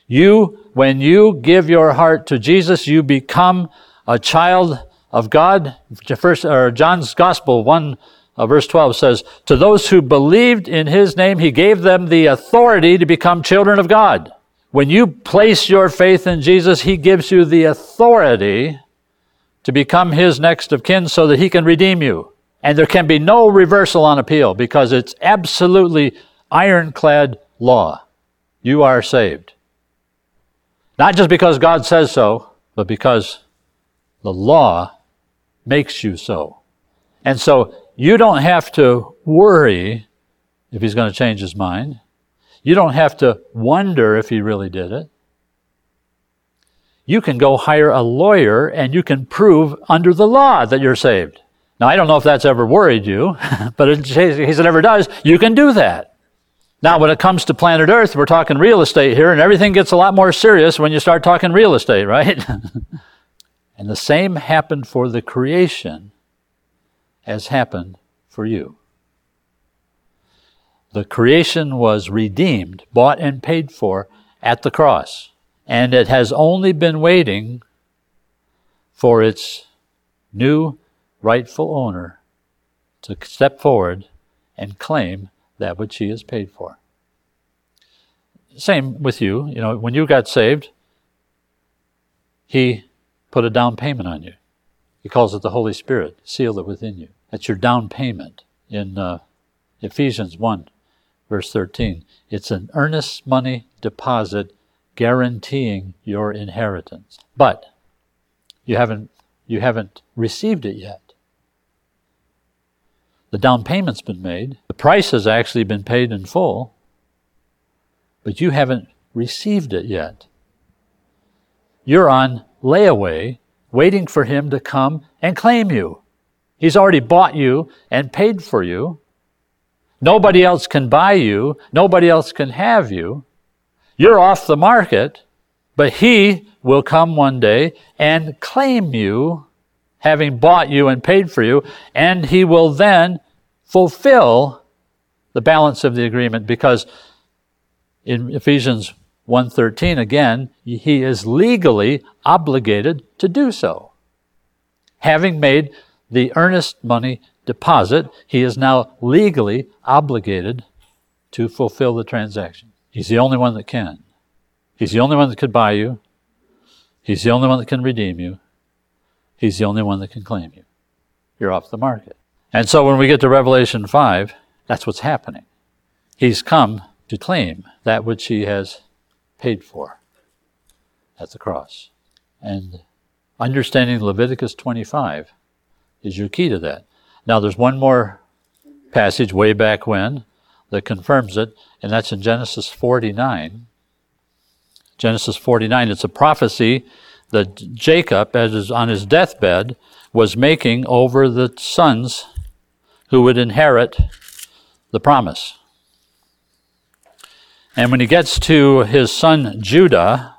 B: You, when you give your heart to Jesus, you become a child of God. First, or John's Gospel one, uh, verse twelve says, to those who believed in his name, he gave them the authority to become children of God. When you place your faith in Jesus, he gives you the authority to become his next of kin so that he can redeem you. And there can be no reversal on appeal because it's absolutely ironclad law. You are saved. Not just because God says so, but because the law makes you so. And so you don't have to worry if he's going to change his mind. You don't have to wonder if he really did it. You can go hire a lawyer and you can prove under the law that you're saved. Now, I don't know if that's ever worried you, but in case it ever does, you can do that. Now, when it comes to planet Earth, we're talking real estate here, and everything gets a lot more serious when you start talking real estate, right? And the same happened for the creation as happened for you. The creation was redeemed, bought and paid for at the cross. And it has only been waiting for its new rightful owner to step forward and claim that which he has paid for. Same with you. You know, when you got saved, he put a down payment on you. He calls it the Holy Spirit, sealed it within you. That's your down payment in uh, Ephesians one, verse thirteen. It's an earnest money deposit guaranteeing your inheritance. But you haven't, you haven't received it yet. The down payment's been made. The price has actually been paid in full, but you haven't received it yet. You're on layaway, waiting for him to come and claim you. He's already bought you and paid for you. Nobody else can buy you. Nobody else can have you. You're off the market, but he will come one day and claim you, having bought you and paid for you, and he will then fulfill the balance of the agreement, because in Ephesians one thirteen, again, he is legally obligated to do so. Having made the earnest money deposit, he is now legally obligated to fulfill the transaction. He's the only one that can. He's the only one that could buy you. He's the only one that can redeem you. He's the only one that can claim you. You're off the market. And so when we get to Revelation five, that's what's happening. He's come to claim that which he has paid for at the cross. And understanding Leviticus twenty-five is your key to that. Now there's one more passage way back when that confirms it, and that's in Genesis forty-nine. Genesis forty-nine, it's a prophecy that Jacob, as is on his deathbed, was making over the sons who would inherit the promise. And when he gets to his son Judah,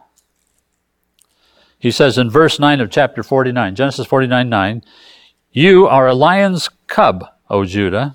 B: he says in verse nine of chapter forty-nine, Genesis forty-nine nine, "You are a lion's cub, O Judah."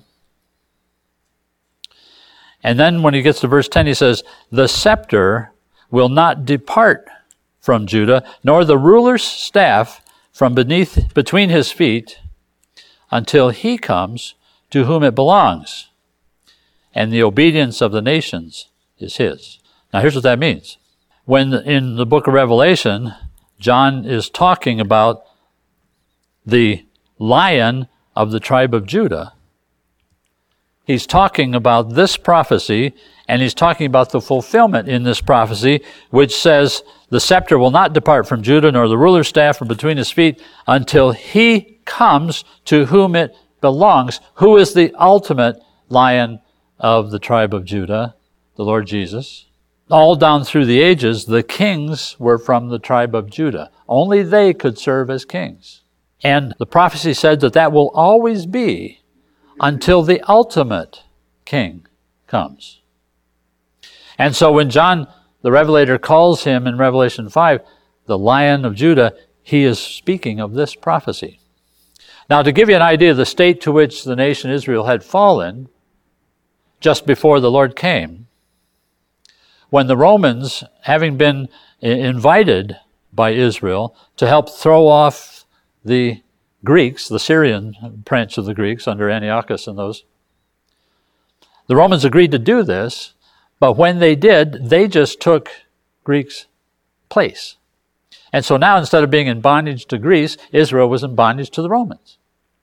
B: And then when he gets to verse ten, he says, "The scepter will not depart from Judah, nor the ruler's staff from beneath between his feet, until he comes to whom it belongs, and the obedience of the nations is his." Now here's what that means. When in the book of Revelation, John is talking about the Lion of the tribe of Judah, he's talking about this prophecy, and he's talking about the fulfillment in this prophecy, which says, "The scepter will not depart from Judah, nor the ruler's staff from between his feet, until he comes to whom it belongs." Who is the ultimate Lion of the tribe of Judah? The Lord Jesus. All down through the ages, the kings were from the tribe of Judah. Only they could serve as kings. And the prophecy said that that will always be until the ultimate king comes. And so when John the Revelator calls him in Revelation five the Lion of Judah, he is speaking of this prophecy. Now, to give you an idea of the state to which the nation Israel had fallen just before the Lord came, when the Romans, having been invited by Israel to help throw off the Greeks, the Syrian branch of the Greeks under Antiochus and those, the Romans agreed to do this, but when they did, they just took Greeks' place. And so now, instead of being in bondage to Greece, Israel was in bondage to the Romans.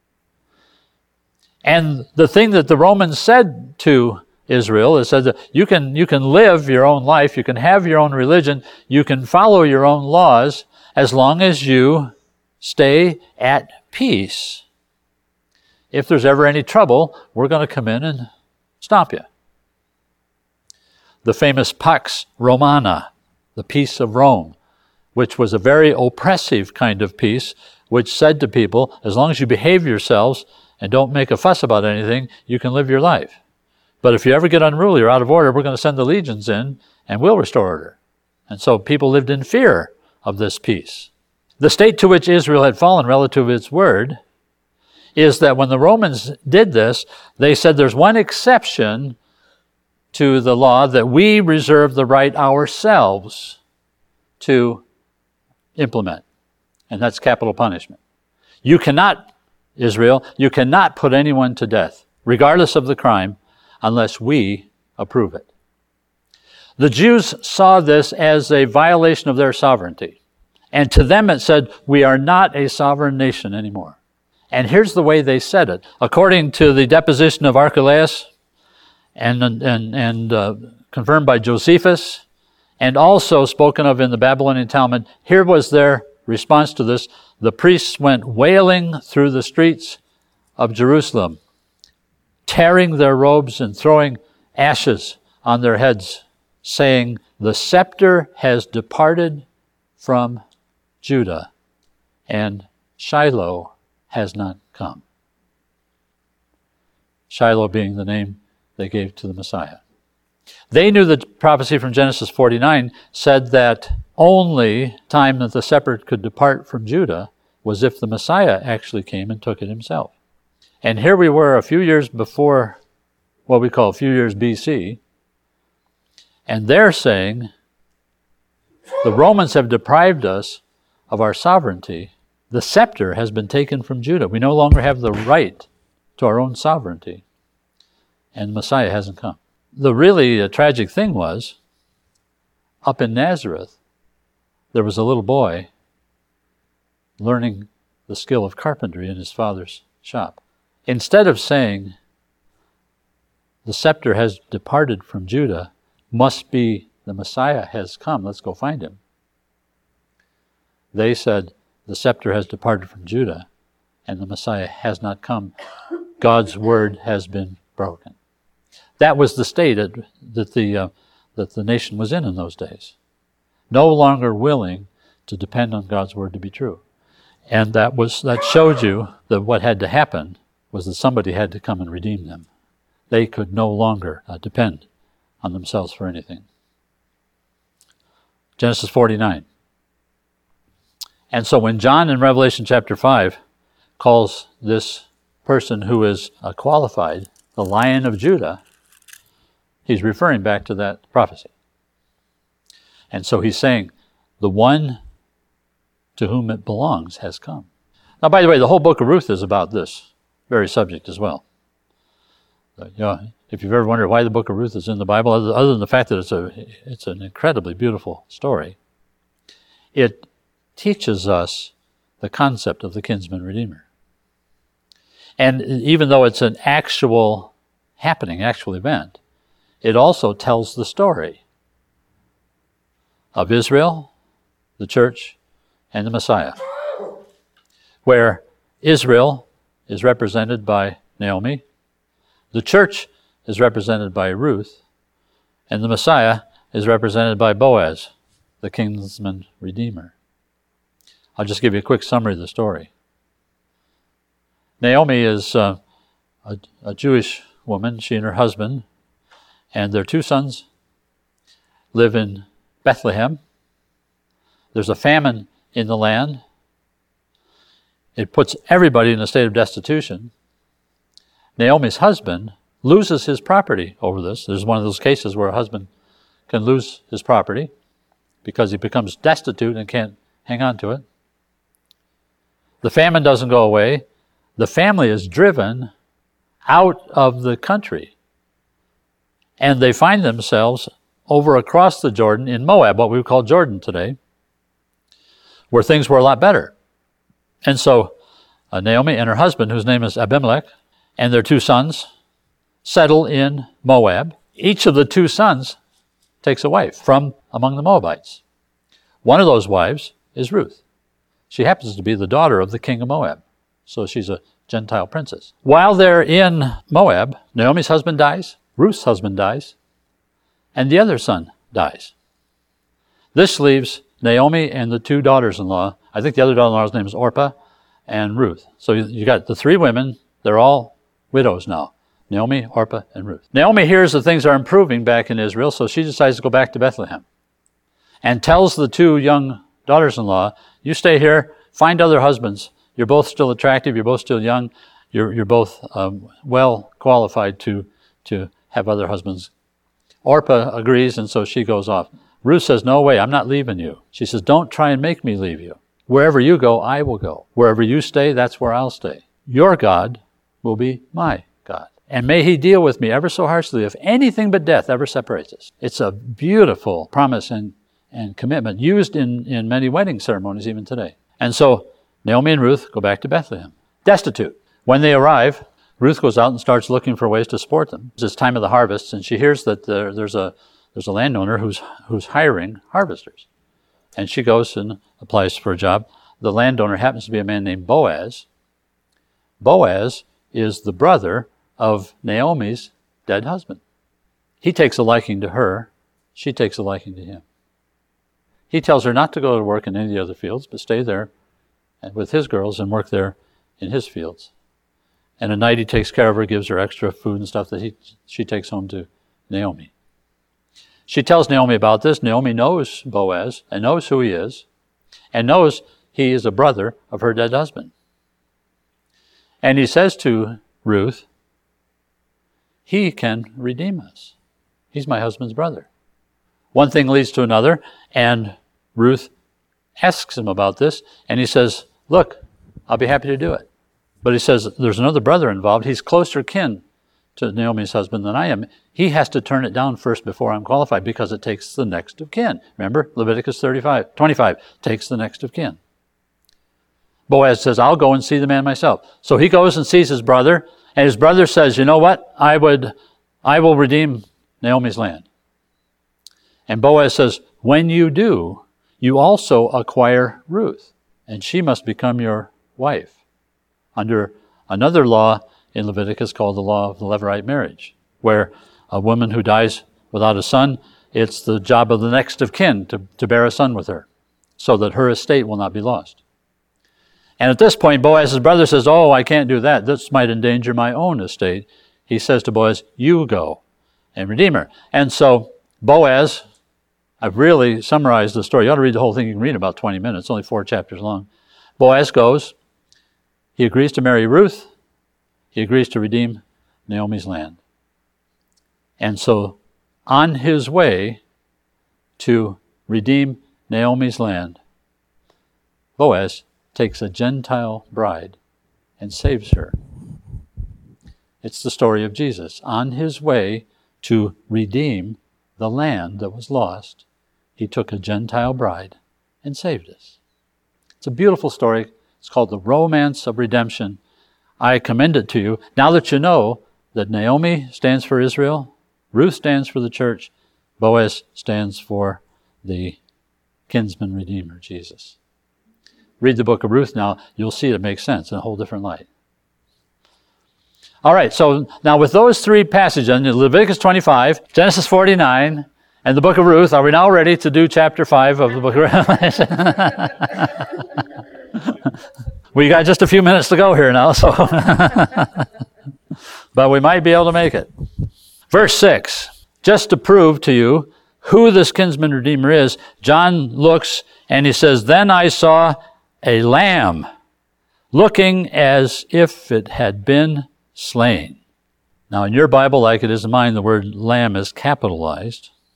B: And the thing that the Romans said to Israel is that you can, you can live your own life, you can have your own religion, you can follow your own laws as long as you stay at peace. If there's ever any trouble, we're going to come in and stop you. The famous Pax Romana, the peace of Rome, which was a very oppressive kind of peace, which said to people, as long as you behave yourselves and don't make a fuss about anything, you can live your life. But if you ever get unruly or out of order, we're going to send the legions in and we'll restore order. And so people lived in fear of this peace. The state to which Israel had fallen relative to its word is that when the Romans did this, they said there's one exception to the law, that we reserve the right ourselves to implement, and that's capital punishment. You cannot, Israel, you cannot put anyone to death, regardless of the crime, unless we approve it. The Jews saw this as a violation of their sovereignty, and to them it said, we are not a sovereign nation anymore. And here's the way they said it. According to the deposition of Archelaus, and, and, and uh, confirmed by Josephus, and also spoken of in the Babylonian Talmud, here was their response to this. The priests went wailing through the streets of Jerusalem, tearing their robes and throwing ashes on their heads, saying, the scepter has departed from Judah, and Shiloh has not come. Shiloh being the name they gave to the Messiah. They knew the prophecy from Genesis forty-nine said that only time that the scepter could depart from Judah was if the Messiah actually came and took it himself. And here we were a few years before, what we call a few years B C, and they're saying, the Romans have deprived us of our sovereignty. The scepter has been taken from Judah. We no longer have the right to our own sovereignty. And Messiah hasn't come. The really uh, tragic thing was, up in Nazareth, there was a little boy learning the skill of carpentry in his father's shop. Instead of saying, the scepter has departed from Judah, must be the Messiah has come, let's go find him, they said, the scepter has departed from Judah, and the Messiah has not come. God's word has been broken. That was the state that the, uh, that the nation was in in those days. No longer willing to depend on God's word to be true. And that was that showed you that what had to happen was that somebody had to come and redeem them. They could no longer uh, depend on themselves for anything. Genesis forty-nine. And so when John in Revelation chapter five calls this person who is uh, qualified the Lion of Judah, he's referring back to that prophecy. And so he's saying, the one to whom it belongs has come. Now, by the way, the whole book of Ruth is about this very subject as well. So, you know, if you've ever wondered why the book of Ruth is in the Bible, other, other than the fact that it's a it's an incredibly beautiful story, it teaches us the concept of the kinsman redeemer. And even though it's an actual happening, actual event, it also tells the story of Israel, the church, and the Messiah, where Israel is represented by Naomi, the church is represented by Ruth, and the Messiah is represented by Boaz, the kinsman redeemer. I'll just give you a quick summary of the story. Naomi is uh, a, a Jewish woman, she and her husband, and their two sons live in Bethlehem. There's a famine in the land. It puts everybody in a state of destitution. Naomi's husband loses his property over this. There's one of those cases where a husband can lose his property because he becomes destitute and can't hang on to it. The famine doesn't go away. The family is driven out of the country. And they find themselves over across the Jordan in Moab, what we would call Jordan today, where things were a lot better. And so uh, Naomi and her husband, whose name is Abimelech, and their two sons settle in Moab. Each of the two sons takes a wife from among the Moabites. One of those wives is Ruth. She happens to be the daughter of the king of Moab. So she's a Gentile princess. While they're in Moab, Naomi's husband dies, Ruth's husband dies, and the other son dies. This leaves Naomi and the two daughters-in-law. I think the other daughter-in-law's name is Orpah and Ruth. So you, you got the three women. They're all widows now. Naomi, Orpah, and Ruth. Naomi hears that things are improving back in Israel, so she decides to go back to Bethlehem and tells the two young daughters-in-law, you stay here, find other husbands. You're both still attractive. You're both still young. You're, you're both um, well qualified to, to have other husbands. Orpah agrees, and so she goes off. Ruth says, no way, I'm not leaving you. She says, don't try and make me leave you. Wherever you go, I will go. Wherever you stay, that's where I'll stay. Your God will be my God. And may he deal with me ever so harshly if anything but death ever separates us. It's a beautiful promise and, and commitment used in, in many wedding ceremonies even today. And so Naomi and Ruth go back to Bethlehem, destitute. When they arrive, Ruth goes out and starts looking for ways to support them. It's time of the harvest, and she hears that there, there's a there's a landowner who's who's hiring harvesters. And she goes and applies for a job. The landowner happens to be a man named Boaz. Boaz is the brother of Naomi's dead husband. He takes a liking to her. She takes a liking to him. He tells her not to go to work in any of the other fields, but stay there and with his girls and work there in his fields. And at night he takes care of her, gives her extra food and stuff that he she takes home to Naomi. She tells Naomi about this. Naomi knows Boaz and knows who he is and knows he is a brother of her dead husband. And he says to Ruth, he can redeem us. He's my husband's brother. One thing leads to another, and Ruth asks him about this, and he says, look, I'll be happy to do it. But he says, there's another brother involved. He's closer kin to Naomi's husband than I am. He has to turn it down first before I'm qualified because it takes the next of kin. Remember, Leviticus thirty-five, twenty-five takes the next of kin. Boaz says, I'll go and see the man myself. So he goes and sees his brother, and his brother says, you know what? I would, I will redeem Naomi's land. And Boaz says, when you do, you also acquire Ruth, and she must become your wife under another law in Leviticus called the law of the Levirate marriage, where a woman who dies without a son, it's the job of the next of kin to, to bear a son with her so that her estate will not be lost. And at this point, Boaz's brother says, oh, I can't do that. This might endanger my own estate. He says to Boaz, you go and redeem her. And so Boaz, I've really summarized the story. You ought to read the whole thing. You can read in about twenty minutes. It's only four chapters long. Boaz goes. He agrees to marry Ruth. He agrees to redeem Naomi's land. And so on his way to redeem Naomi's land, Boaz takes a Gentile bride and saves her. It's the story of Jesus. On his way to redeem the land that was lost, he took a Gentile bride and saved us. It's a beautiful story. It's called the Romance of Redemption. I commend it to you. Now that you know that Naomi stands for Israel, Ruth stands for the church, Boaz stands for the kinsman redeemer, Jesus. Read the book of Ruth now. You'll see it makes sense in a whole different light. All right, so now with those three passages, in Leviticus twenty-five, Genesis forty-nine, and the book of Ruth, are we now ready to do chapter five of the book of Revelation? We got just a few minutes to go here now, so but we might be able to make it. Verse six, just to prove to you who this kinsman redeemer is, John looks and he says, then I saw a lamb looking as if it had been slain. Now in your Bible, like it is in mine, the word lamb is capitalized.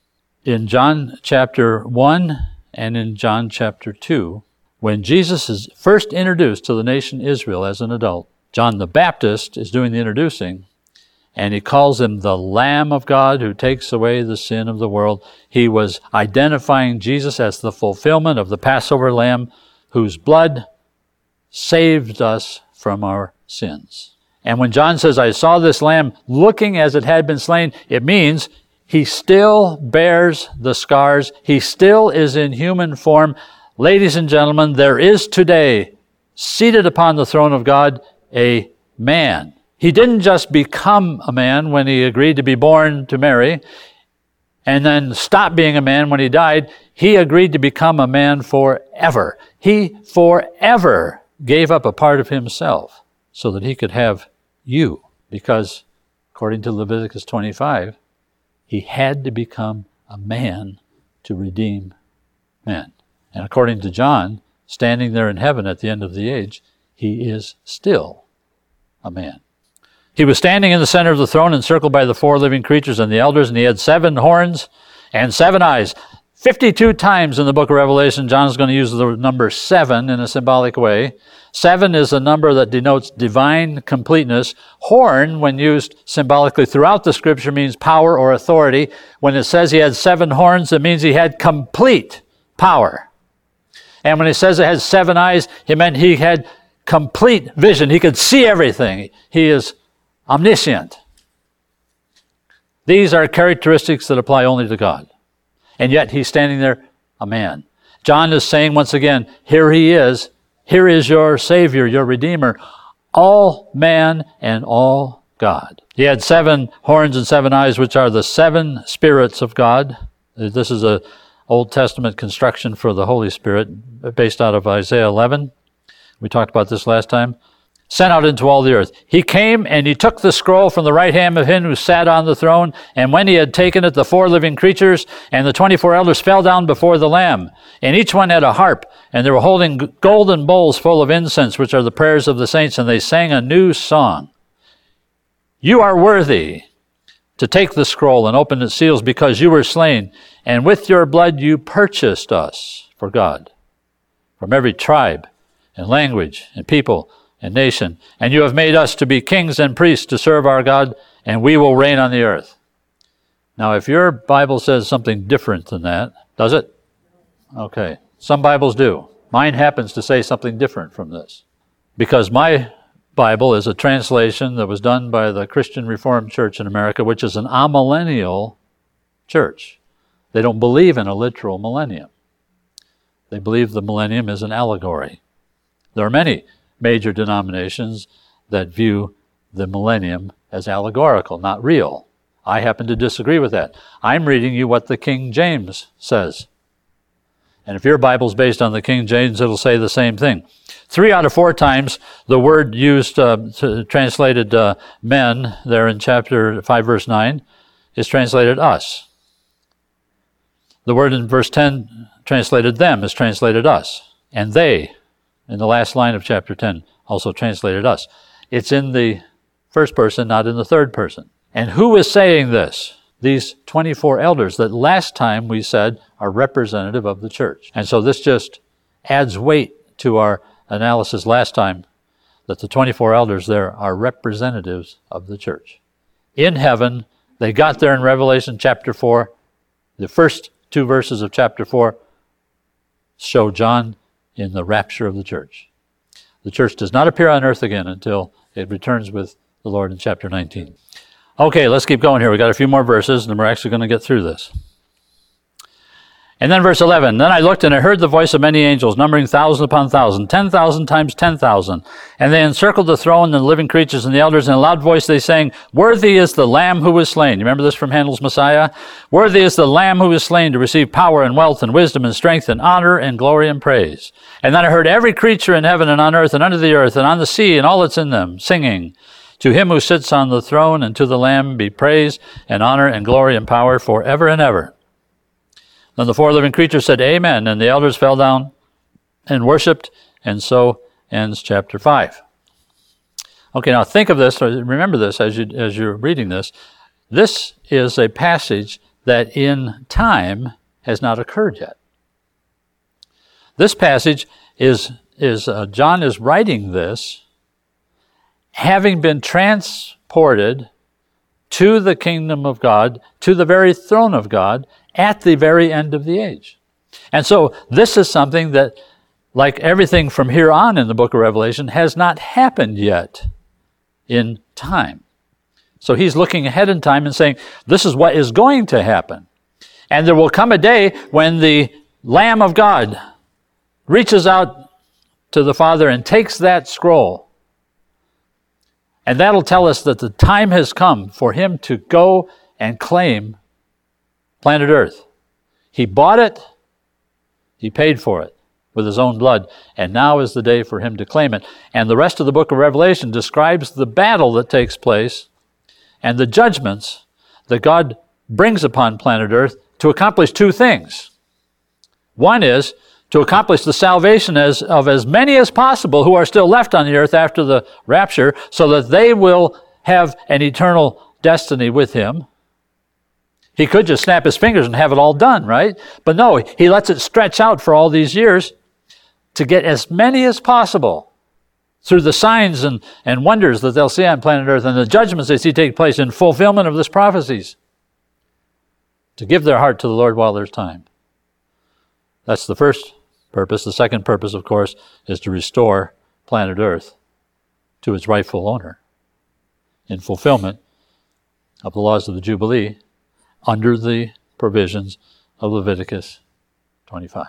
B: In John chapter one and in John chapter two, when Jesus is first introduced to the nation Israel as an adult, John the Baptist is doing the introducing, and he calls him the Lamb of God who takes away the sin of the world. He was identifying Jesus as the fulfillment of the Passover lamb whose blood saved us from our sins. And when John says, I saw this lamb looking as it had been slain, it means he still bears the scars. He still is in human form. Ladies and gentlemen, there is today, seated upon the throne of God, a man. He didn't just become a man when he agreed to be born to Mary and then stop being a man when he died. He agreed to become a man forever. He forever gave up a part of himself so that he could have you, because according to Leviticus twenty-five, he had to become a man to redeem men. And according to John, standing there in heaven at the end of the age, he is still a man. He was standing in the center of the throne, encircled by the four living creatures and the elders, and he had seven horns and seven eyes. fifty-two times in the book of Revelation, John is going to use the number seven in a symbolic way. Seven is a number that denotes divine completeness. Horn, when used symbolically throughout the Scripture, means power or authority. When it says he had seven horns, it means he had complete power. And when it says it had seven eyes, it meant he had complete vision. He could see everything. He is omniscient. These are characteristics that apply only to God. And yet he's standing there, a man. John is saying once again, here he is. Here is your Savior, your Redeemer, all man and all God. He had seven horns and seven eyes, which are the seven spirits of God. This is an Old Testament construction for the Holy Spirit based out of Isaiah eleven. We talked about this last time. Sent out into all the earth. He came and he took the scroll from the right hand of him who sat on the throne, and when he had taken it, the four living creatures and the twenty-four elders fell down before the Lamb, and each one had a harp, and they were holding golden bowls full of incense, which are the prayers of the saints, and they sang a new song. You are worthy to take the scroll and open its seals, because you were slain, and with your blood you purchased us for God from every tribe and language and people and nation, and you have made us to be kings and priests to serve our God, and we will reign on the earth. Now, if your Bible says something different than that, does it? Okay. Some Bibles do. Mine happens to say something different from this, because my Bible is a translation that was done by the Christian Reformed Church in America, which is an amillennial church. They don't believe in a literal millennium. They believe the millennium is an allegory. There are many major denominations that view the millennium as allegorical, not real. I happen to disagree with that. I'm reading you what the King James says. And if your Bible's based on the King James, it'll say the same thing. Three out of four times, the word used, uh, to, translated uh, men, there in chapter five, verse nine, is translated us. The word in verse ten, translated them, is translated us. And they, in the last line of chapter ten, also translated us. It's in the first person, not in the third person. And who is saying this? These twenty-four elders that last time we said are representative of the church. And so this just adds weight to our analysis last time, that the twenty-four elders there are representatives of the church. In heaven, they got there in Revelation chapter four. The first two verses of chapter four show John in the rapture of the church. The church does not appear on earth again until it returns with the Lord in chapter nineteen. Okay, let's keep going here. We've got a few more verses, and we're actually going to get through this. And then verse eleven, then I looked and I heard the voice of many angels, numbering thousand upon thousand, ten thousand times ten thousand. And they encircled the throne and the living creatures and the elders. In a loud voice they sang, worthy is the Lamb who was slain. You remember this from Handel's Messiah? Worthy is the Lamb who was slain to receive power and wealth and wisdom and strength and honor and glory and praise. And then I heard every creature in heaven and on earth and under the earth and on the sea and all that's in them, singing, to him who sits on the throne and to the Lamb be praise and honor and glory and power forever and ever. Then the four living creatures said, amen, and the elders fell down and worshipped, and so ends chapter five. Okay, now think of this, or remember this as, you, as you're reading this. This is a passage that in time has not occurred yet. This passage is, is uh, John is writing this having been transported to the kingdom of God, to the very throne of God, at the very end of the age. And so this is something that, like everything from here on in the book of Revelation, has not happened yet in time. So he's looking ahead in time and saying, this is what is going to happen. And there will come a day when the Lamb of God reaches out to the Father and takes that scroll. And that'll tell us that the time has come for him to go and claim planet Earth. He bought it. He paid for it with his own blood, and now is the day for him to claim it. And the rest of the book of Revelation describes the battle that takes place and the judgments that God brings upon planet Earth to accomplish two things. One is to accomplish the salvation as, of as many as possible who are still left on the earth after the rapture, so that they will have an eternal destiny with him. He could just snap his fingers and have it all done, right? But no, he lets it stretch out for all these years to get as many as possible through the signs and, and wonders that they'll see on planet Earth and the judgments they see take place in fulfillment of this prophecies, to give their heart to the Lord while there's time. That's the first purpose. The second purpose, of course, is to restore planet Earth to its rightful owner in fulfillment of the laws of the Jubilee under the provisions of Leviticus twenty-five.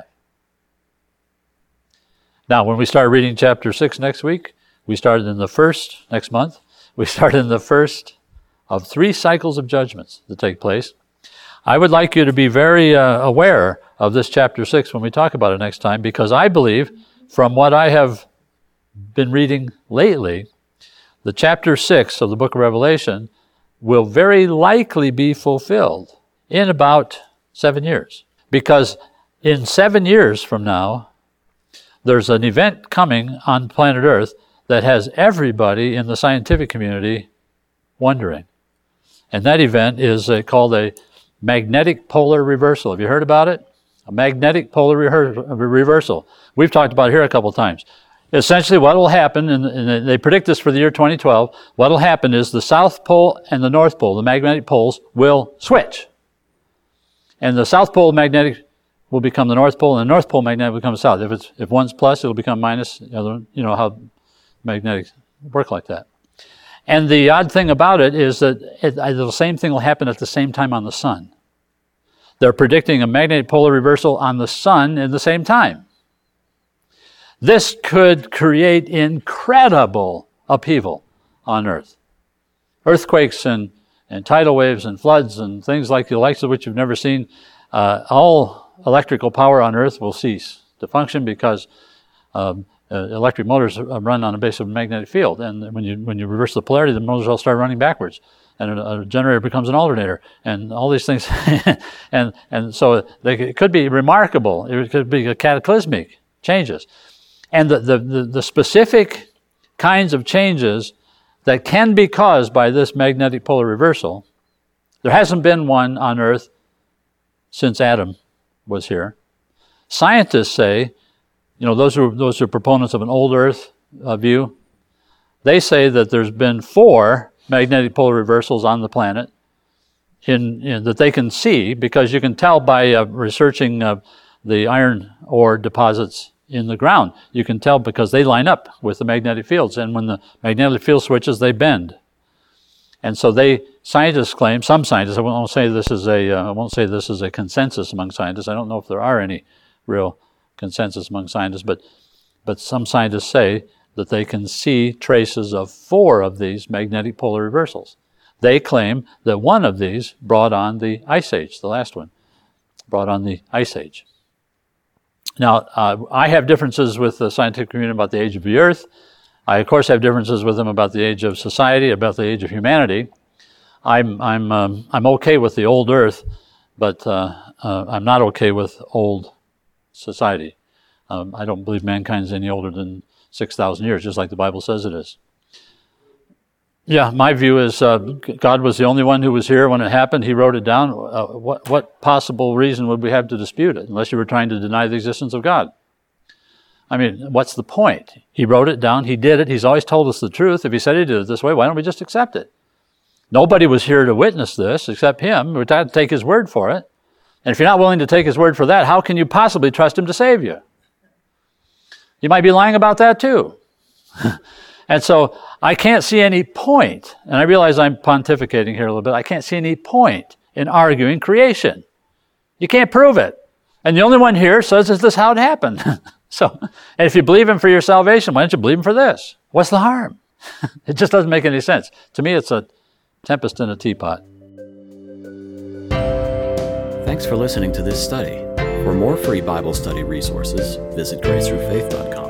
B: Now, when we start reading chapter six next week, we started in the first, next month, we started in the first of three cycles of judgments that take place. I would like you to be very uh, aware of this chapter six when we talk about it next time, because I believe, from what I have been reading lately, the chapter six of the book of Revelation will very likely be fulfilled in about seven years. Because in seven years from now, there's an event coming on planet Earth that has everybody in the scientific community wondering. And that event is uh, called a magnetic polar reversal. Have you heard about it? A magnetic polar reversal. We've talked about it here a couple times. Essentially what will happen, and they predict this for the year twenty twelve, what will happen is the South Pole and the North Pole, the magnetic poles, will switch. And the South Pole magnetic will become the North Pole, and the North Pole magnetic will become the South. If it's if one's plus, it'll become minus. You know how magnetics work like that. And the odd thing about it is that it, the same thing will happen at the same time on the sun. They're predicting a magnetic polar reversal on the sun at the same time. This could create incredible upheaval on Earth. Earthquakes and, and tidal waves and floods and things like the likes of which you've never seen. Uh, all electrical power on Earth will cease to function because um, uh, electric motors run on the basis of a magnetic field. And when you, when you reverse the polarity, the motors all start running backwards. And a, a generator becomes an alternator, and all these things. and, and so they, it could be remarkable. It could be a cataclysmic changes. And the, the, the, the specific kinds of changes that can be caused by this magnetic polar reversal, there hasn't been one on Earth since Adam was here. Scientists say, you know, those who, those who are proponents of an old Earth uh, view, they say that there's been four magnetic polar reversals on the planet in, in, that they can see, because you can tell by uh, researching uh, the iron ore deposits in the ground. You can tell because they line up with the magnetic fields, and when the magnetic field switches, they bend. And so they, scientists claim, some scientists, I won't say this is a, uh, I won't say this is a consensus among scientists. I don't know if there are any real consensus among scientists, but but some scientists say that they can see traces of four of these magnetic polar reversals. They claim that one of these brought on the Ice Age, the last one, brought on the Ice Age. Now, uh, I have differences with the scientific community about the age of the Earth. I, of course, have differences with them about the age of society, about the age of humanity. I'm, I'm, um, I'm okay with the old Earth, but uh, uh, I'm not okay with old society. Um, I don't believe mankind's any older than six thousand years, just like the Bible says it is. Yeah, my view is uh, God was the only one who was here when it happened. He wrote it down. Uh, what, what possible reason would we have to dispute it, unless you were trying to deny the existence of God? I mean, what's the point? He wrote it down. He did it. He's always told us the truth. If he said he did it this way, why don't we just accept it? Nobody was here to witness this except him. We're trying to take his word for it. And if you're not willing to take his word for that, how can you possibly trust him to save you? You might be lying about that too. And so I can't see any point, and I realize I'm pontificating here a little bit, I can't see any point in arguing creation. You can't prove it. And the only one here says, is this how it happened? So, and if you believe him for your salvation, why don't you believe him for this? What's the harm? It just doesn't make any sense. To me, it's a tempest in a teapot.
A: Thanks for listening to this study. For more free Bible study resources, visit grace through faith dot com.